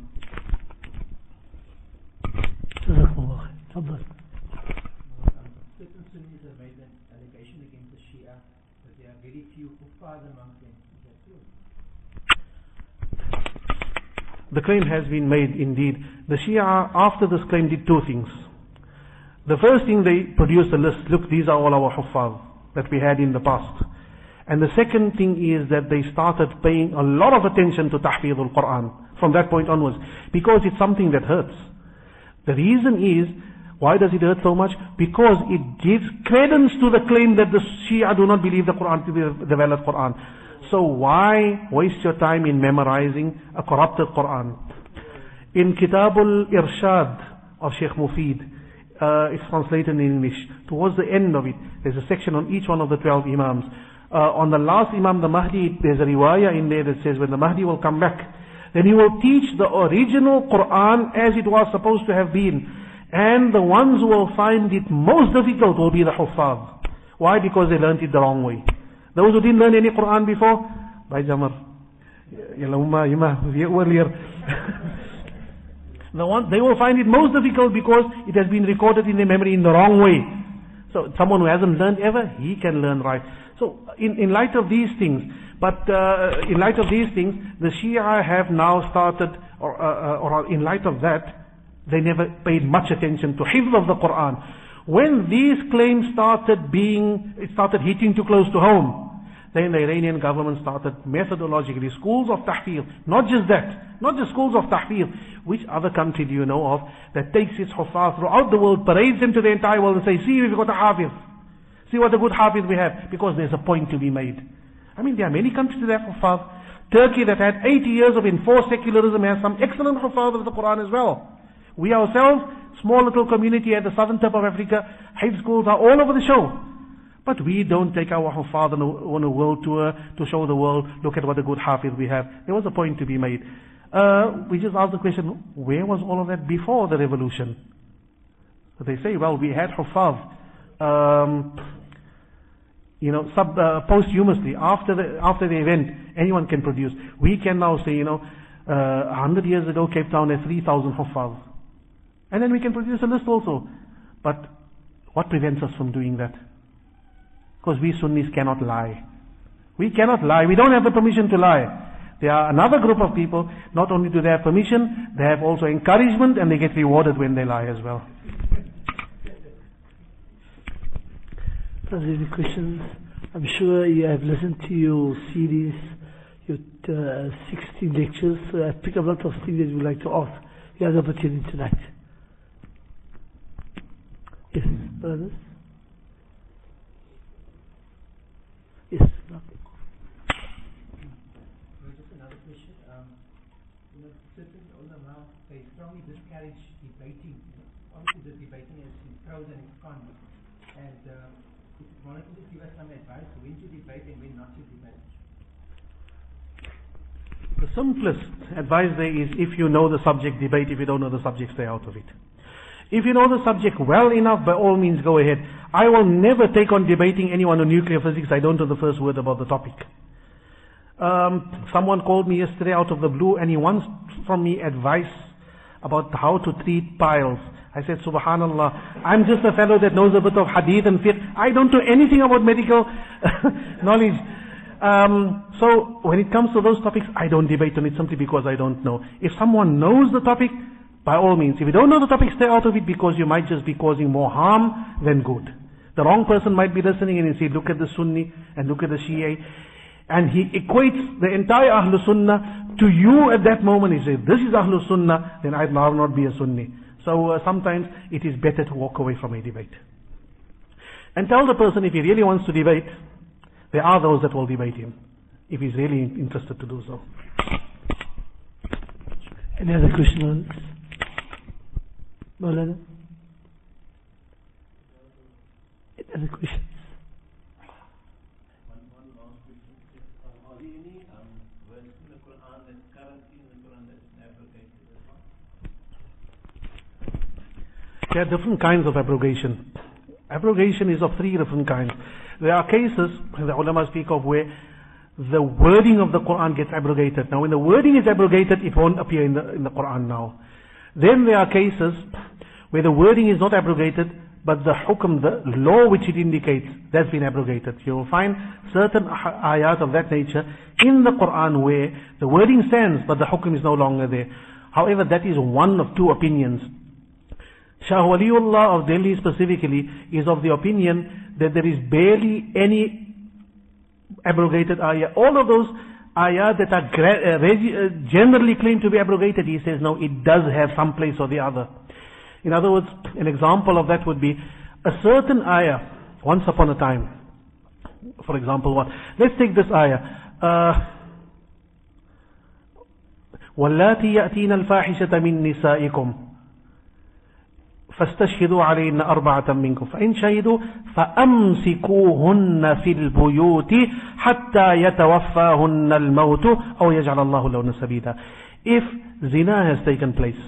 Certain Sunnis have made an allegation against the Shia that there are very few kuffar among them. Is that true? The claim has been made indeed. The Shia, after this claim, did two things. The first thing, they produced a list. Look, these are all our huffaz that we had in the past. And the second thing is that they started paying a lot of attention to Tahfidh al-Quran from that point onwards, because it's something that hurts. The reason is, why does it hurt so much? Because it gives credence to the claim that the Shia do not believe the Quran to be the valid Quran. So why waste your time in memorizing a corrupted Quran? In Kitab al-Irshad of Sheikh Mufid, it's translated in English. Towards the end of it, there's a section on each one of the 12 Imams. On the last Imam, the Mahdi, there's a riwayah in there that says when the Mahdi will come back, then he will teach the original Quran as it was supposed to have been. And the ones who will find it most difficult will be the Huffaz. Why? Because they learned it the wrong way. Those who didn't learn any Quran before, by Jamar, earlier. They will find it most difficult because it has been recorded in their memory in the wrong way. So someone who hasn't learned ever, he can learn right. So in light of these things, the Shia have now started, or in light of that, they never paid much attention to hifz of the Quran. When these claims started hitting too close to home, then the Iranian government started methodologically schools of tahfidh. Not just that, not just schools of tahfidh. Which other country do you know of that takes its huffaz throughout the world, parades them to the entire world and say, see, we've got a hafiz. See what a good hafiz we have. Because there's a point to be made. I mean, there are many countries that have Hufaz. Turkey, that had 80 years of enforced secularism, has some excellent Hufaz of the Quran as well. We ourselves, small little community at the southern tip of Africa, Hifz schools are all over the show. But we don't take our Hufaz on a world tour to show the world, look at what a good Hafiz we have. There was a point to be made. We just asked the question, where was all of that before the revolution? So they say, well, we had Hufaz, posthumously, after the event, anyone can produce. We can now say, 100 years ago, Cape Town had 3,000 Hufaz. And then we can produce a list also. But what prevents us from doing that? Because we Sunnis cannot lie. We cannot lie. We don't have the permission to lie. There are another group of people, not only do they have permission, they have also encouragement, and they get rewarded when they lie as well. Are there any questions? I'm sure you have listened to your series, your 16 lectures. So I pick up a lot of things that you would like to ask. You have the opportunity tonight. Yes, brothers? Yes. Just another question. Certain ulama, they strongly discourage debating. Obviously, the debating has its pros and its cons. And if you wanted to just give us some advice, when to debate and when not to debate. The simplest advice there is, if you know the subject, debate. If you don't know the subject, stay out of it. If you know the subject well enough, by all means go ahead. I will never take on debating anyone on nuclear physics. I don't know the first word about the topic. Someone called me yesterday out of the blue and he wants from me advice about how to treat piles. I said, Subhanallah, I'm just a fellow that knows a bit of hadith and fiqh. I don't know anything about medical knowledge. So when it comes to those topics, I don't debate on it simply because I don't know. If someone knows the topic, by all means. If you don't know the topic, stay out of it, because you might just be causing more harm than good. The wrong person might be listening and he say, look at the Sunni and look at the Shia, and he equates the entire Ahlul Sunnah to you at that moment. He says, this is Ahlul Sunnah, then I'd rather not be a Sunni. So sometimes it is better to walk away from a debate. And tell the person, if he really wants to debate, there are those that will debate him, if he's really interested to do so. Any other question on this? Maulana? Any other questions? One last question. Are there any verses in the Quran that's currently in the Quran that's abrogated as well? There are different kinds of abrogation. Abrogation is of three different kinds. There are cases, the ulama speak of, where the wording of the Quran gets abrogated. Now when the wording is abrogated, it won't appear in the Quran now. Then there are cases where the wording is not abrogated, but the hukm, the law which it indicates, that's been abrogated. You will find certain ayat of that nature in the Quran where the wording stands, but the hukm is no longer there. However, that is one of two opinions. Shah Waliullah of Delhi specifically is of the opinion that there is barely any abrogated ayah. All of those ayat that are generally claimed to be abrogated, he says, no, it does have some place or the other. In other words, an example of that would be a certain ayah, once upon a time. For example, what? Let's take this ayah. وَاللَّاتِي يَأْتِينَ الْفَاحِشَةَ مِن نِسَائِكُمْ فاستشهدوا عليهن أربعة منكم فإن شهدوا فأمسكوهن في البيوت حتى يتوفاهن الموت أو يجعل الله لهن سبيلا. If zina has taken place,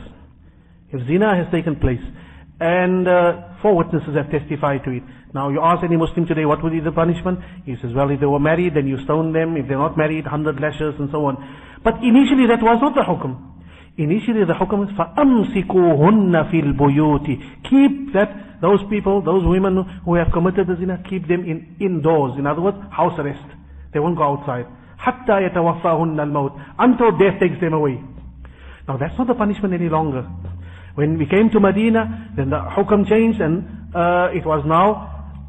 and 4 witnesses have testified to it. Now you ask any Muslim today, what would be the punishment? He says, well, if they were married, then you stone them. If they're not married, 100 lashes and so on. But initially that was not the hukm. Initially the hukm is فَأَمْسِكُوهُنَّ فِي الْبُيُوتِ. Keep those people, those women who have committed the zina, keep them indoors. In other words, house arrest. They won't go outside. حَتَّى يَتَوَفَّاهُنَّ الْمَوْتِ. Until death takes them away. Now that's not the punishment any longer. When we came to Medina, then the hukam changed, and it was now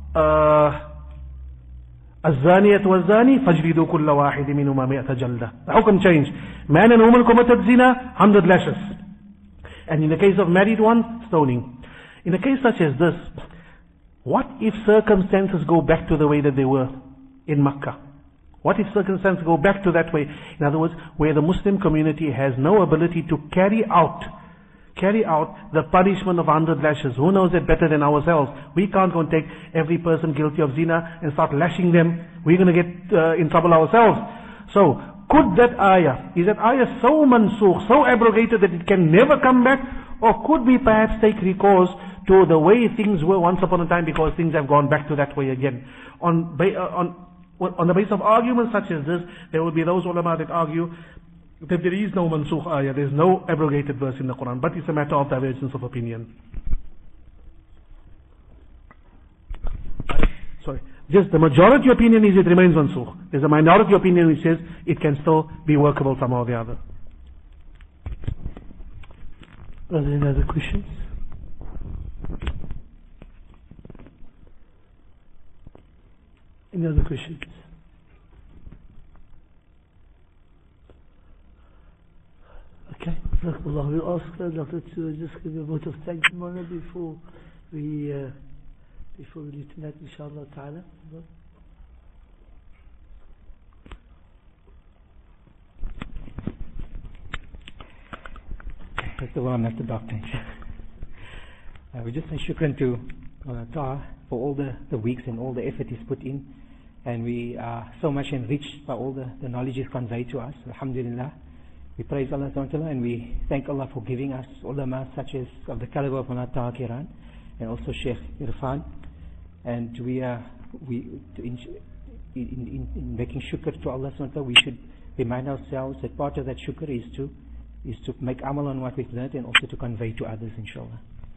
الزانية والزاني فاجلدوا كل واحد منهما 100 جلدة. The hukam changed. Man and woman committed zina, 100 lashes. And in the case of married one, stoning. In a case such as this, what if circumstances go back to the way that they were in Makkah? What if circumstances go back to that way? In other words, where the Muslim community has no ability to carry out the punishment of 100 lashes. Who knows it better than ourselves? We can't go and take every person guilty of zina and start lashing them. We're going to get in trouble ourselves. So, could that ayah, is that ayah so mansukh, so abrogated that it can never come back? Or could we perhaps take recourse to the way things were once upon a time, because things have gone back to that way again? On the basis of arguments such as this, there will be those ulama that argue that there is no mansukh ayah, there is no abrogated verse in the Quran, but it's a matter of divergence of opinion. Sorry. Just the majority opinion is it remains mansukh. There's a minority opinion which says it can still be workable somehow or the other. Are there any other questions? Any other questions? Okay. We'll ask Dr. to just give a vote of thanks before we leave tonight, inshallah ta'ala. First of all, I'm not the doctor. We just say shukran to Allah for all the weeks and all the effort He's put in, and we are so much enriched by all the knowledge He's conveyed to us. Alhamdulillah. We praise Allah and we thank Allah for giving us ulama such as of the caliber of Mullah Taha Kiran and also Sheikh Irfan. And in making shukr to Allah, we should remind ourselves that part of that shukr is to make amal on what we've learned and also to convey to others, inshallah.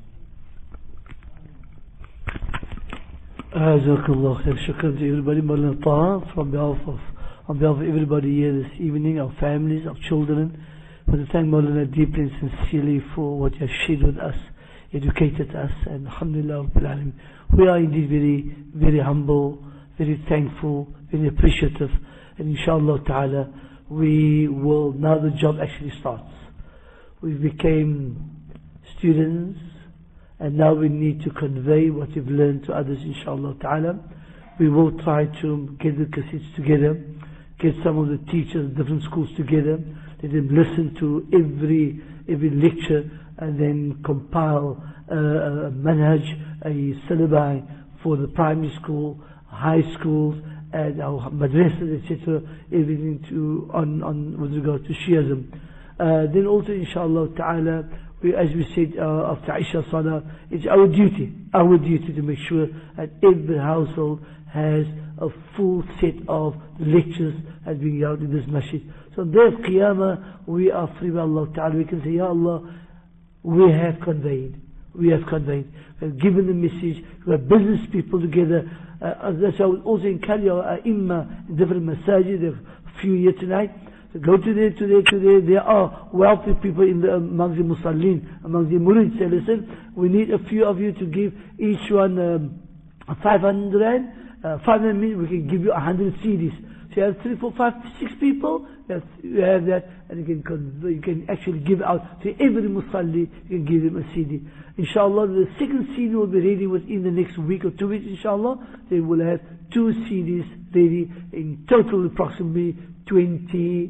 Jazakallah khair. Shukran to everybody. Mullah Taha, on behalf of everybody here this evening, our families, our children, I want to thank Maulana deeply and sincerely for what you have shared with us, educated us, and alhamdulillah rabbil alamin. We are indeed very, very humble, very thankful, very appreciative, and inshallah ta'ala we will, now the job actually starts. We became students, and now we need to convey what we've learned to others, inshallah ta'ala. We will try to get the cassettes together, get some of the teachers of different schools together, let them listen to every lecture, and then compile a manhaj, a syllabi for the primary school, high schools, and our madrasas, etc., everything on with regard to Shiism. Then also, inshallah ta'ala, as we said after Isha Salah, it's our duty to make sure that every household has a full set of lectures as being held in this masjid. So on the day of Qiyamah, we are free by Allah ta'ala. We can say, Ya Allah, we have conveyed, we have given the message, we have business people together. That's why I would also encourage our ai in different masajid, there are a few here tonight. So go to there. There are wealthy people among the Musallin, among the Murid. Say, listen, we need a few of you to give each one 500 rand. 500 means we can give you 100 CDs. So you have 3, 4, 5, 6 people, you have that, and you can actually give out to every Musalli, you can give them a CD. Inshallah, the second CD will be ready within the next week or 2 weeks, inshallah. They will have 2 CDs ready, in total approximately 22,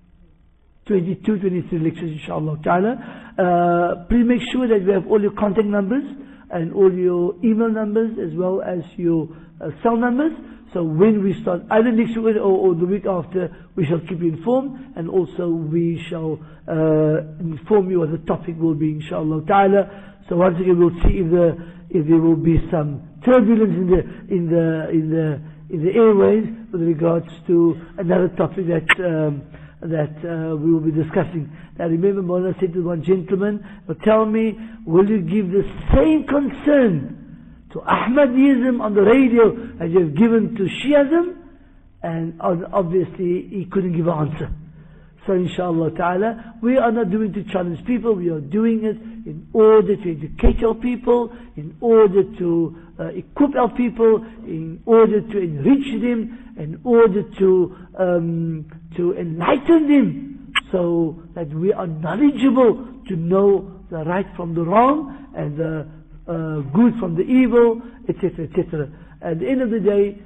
23 lectures, inshallah ta'ala. Please make sure that you have all your contact numbers and all your email numbers as well as your cell numbers. So when we start, either next week or the week after, we shall keep you informed, and also we shall inform you what the topic will be, inshallah ta'ala. So once again, we'll see if there will be some turbulence in the airways with regards to another topic that we will be discussing. Now remember, Maulana said to one gentleman, tell me, will you give the same concern to Ahmadiyism on the radio as you have given to Shiism? And obviously he couldn't give an answer. So inshallah ta'ala, we are not doing it to challenge people, we are doing it in order to educate our people, in order to equip our people, in order to enrich them, in order to enlighten them, so that we are knowledgeable to know the right from the wrong, and the good from the evil, etc., etc. At the end of the day,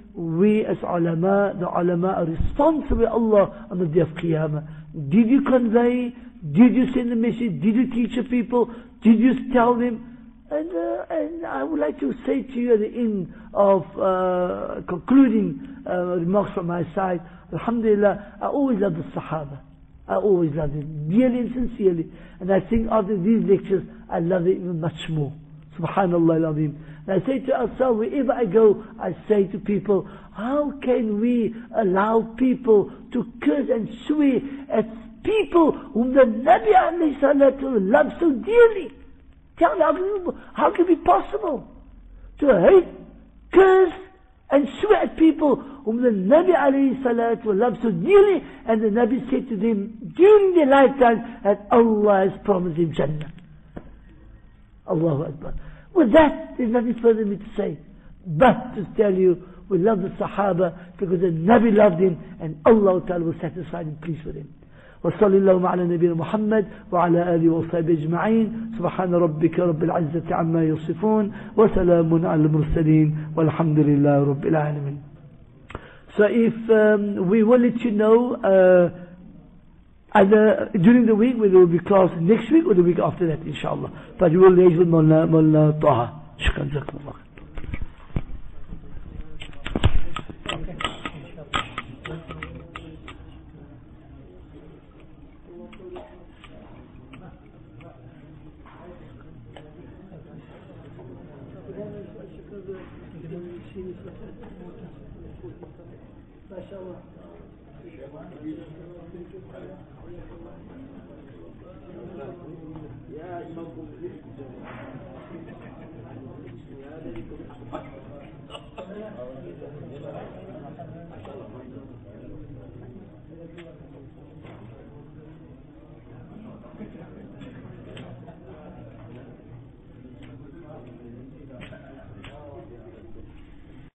we as ulama, the ulama are responsible with Allah on the day of Qiyamah. Did you convey? Did you send the message? Did you teach the people? Did you tell them? And I would like to say to you at the end of concluding remarks from my side, Alhamdulillah, I always love the Sahaba. I always love them, dearly and sincerely. And I think after these lectures, I love it even much more. Subhanallah al-Azim. And I say to ourselves, wherever I go, I say to people, how can we allow people to curse and swear at people whom the Nabi alayhi salatu loves so dearly? Tell me, how can it be possible to hate, curse, and swear at people whom the Nabi alayhi salatu loves so dearly, and the Nabi said to them during their lifetime that Allah has promised him Jannah. Allahu Akbar. With that, there's nothing further for me to say, but to tell you, we love the Sahaba because the Nabi loved him, and Allah Ta'ala was satisfied and pleased with him. وصلى الله على نبينا محمد وعلى آله وصحبه أجمعين سبحان ربك رب العزة عما يصفون وسلام على المرسلين والحمد لله رب العالمين. So if we will let you know either during the week, whether it will be class next week or the week after that, inshallah. But we will liaise with Mullah Taha. Shukran jazakumullah. يا إمامكم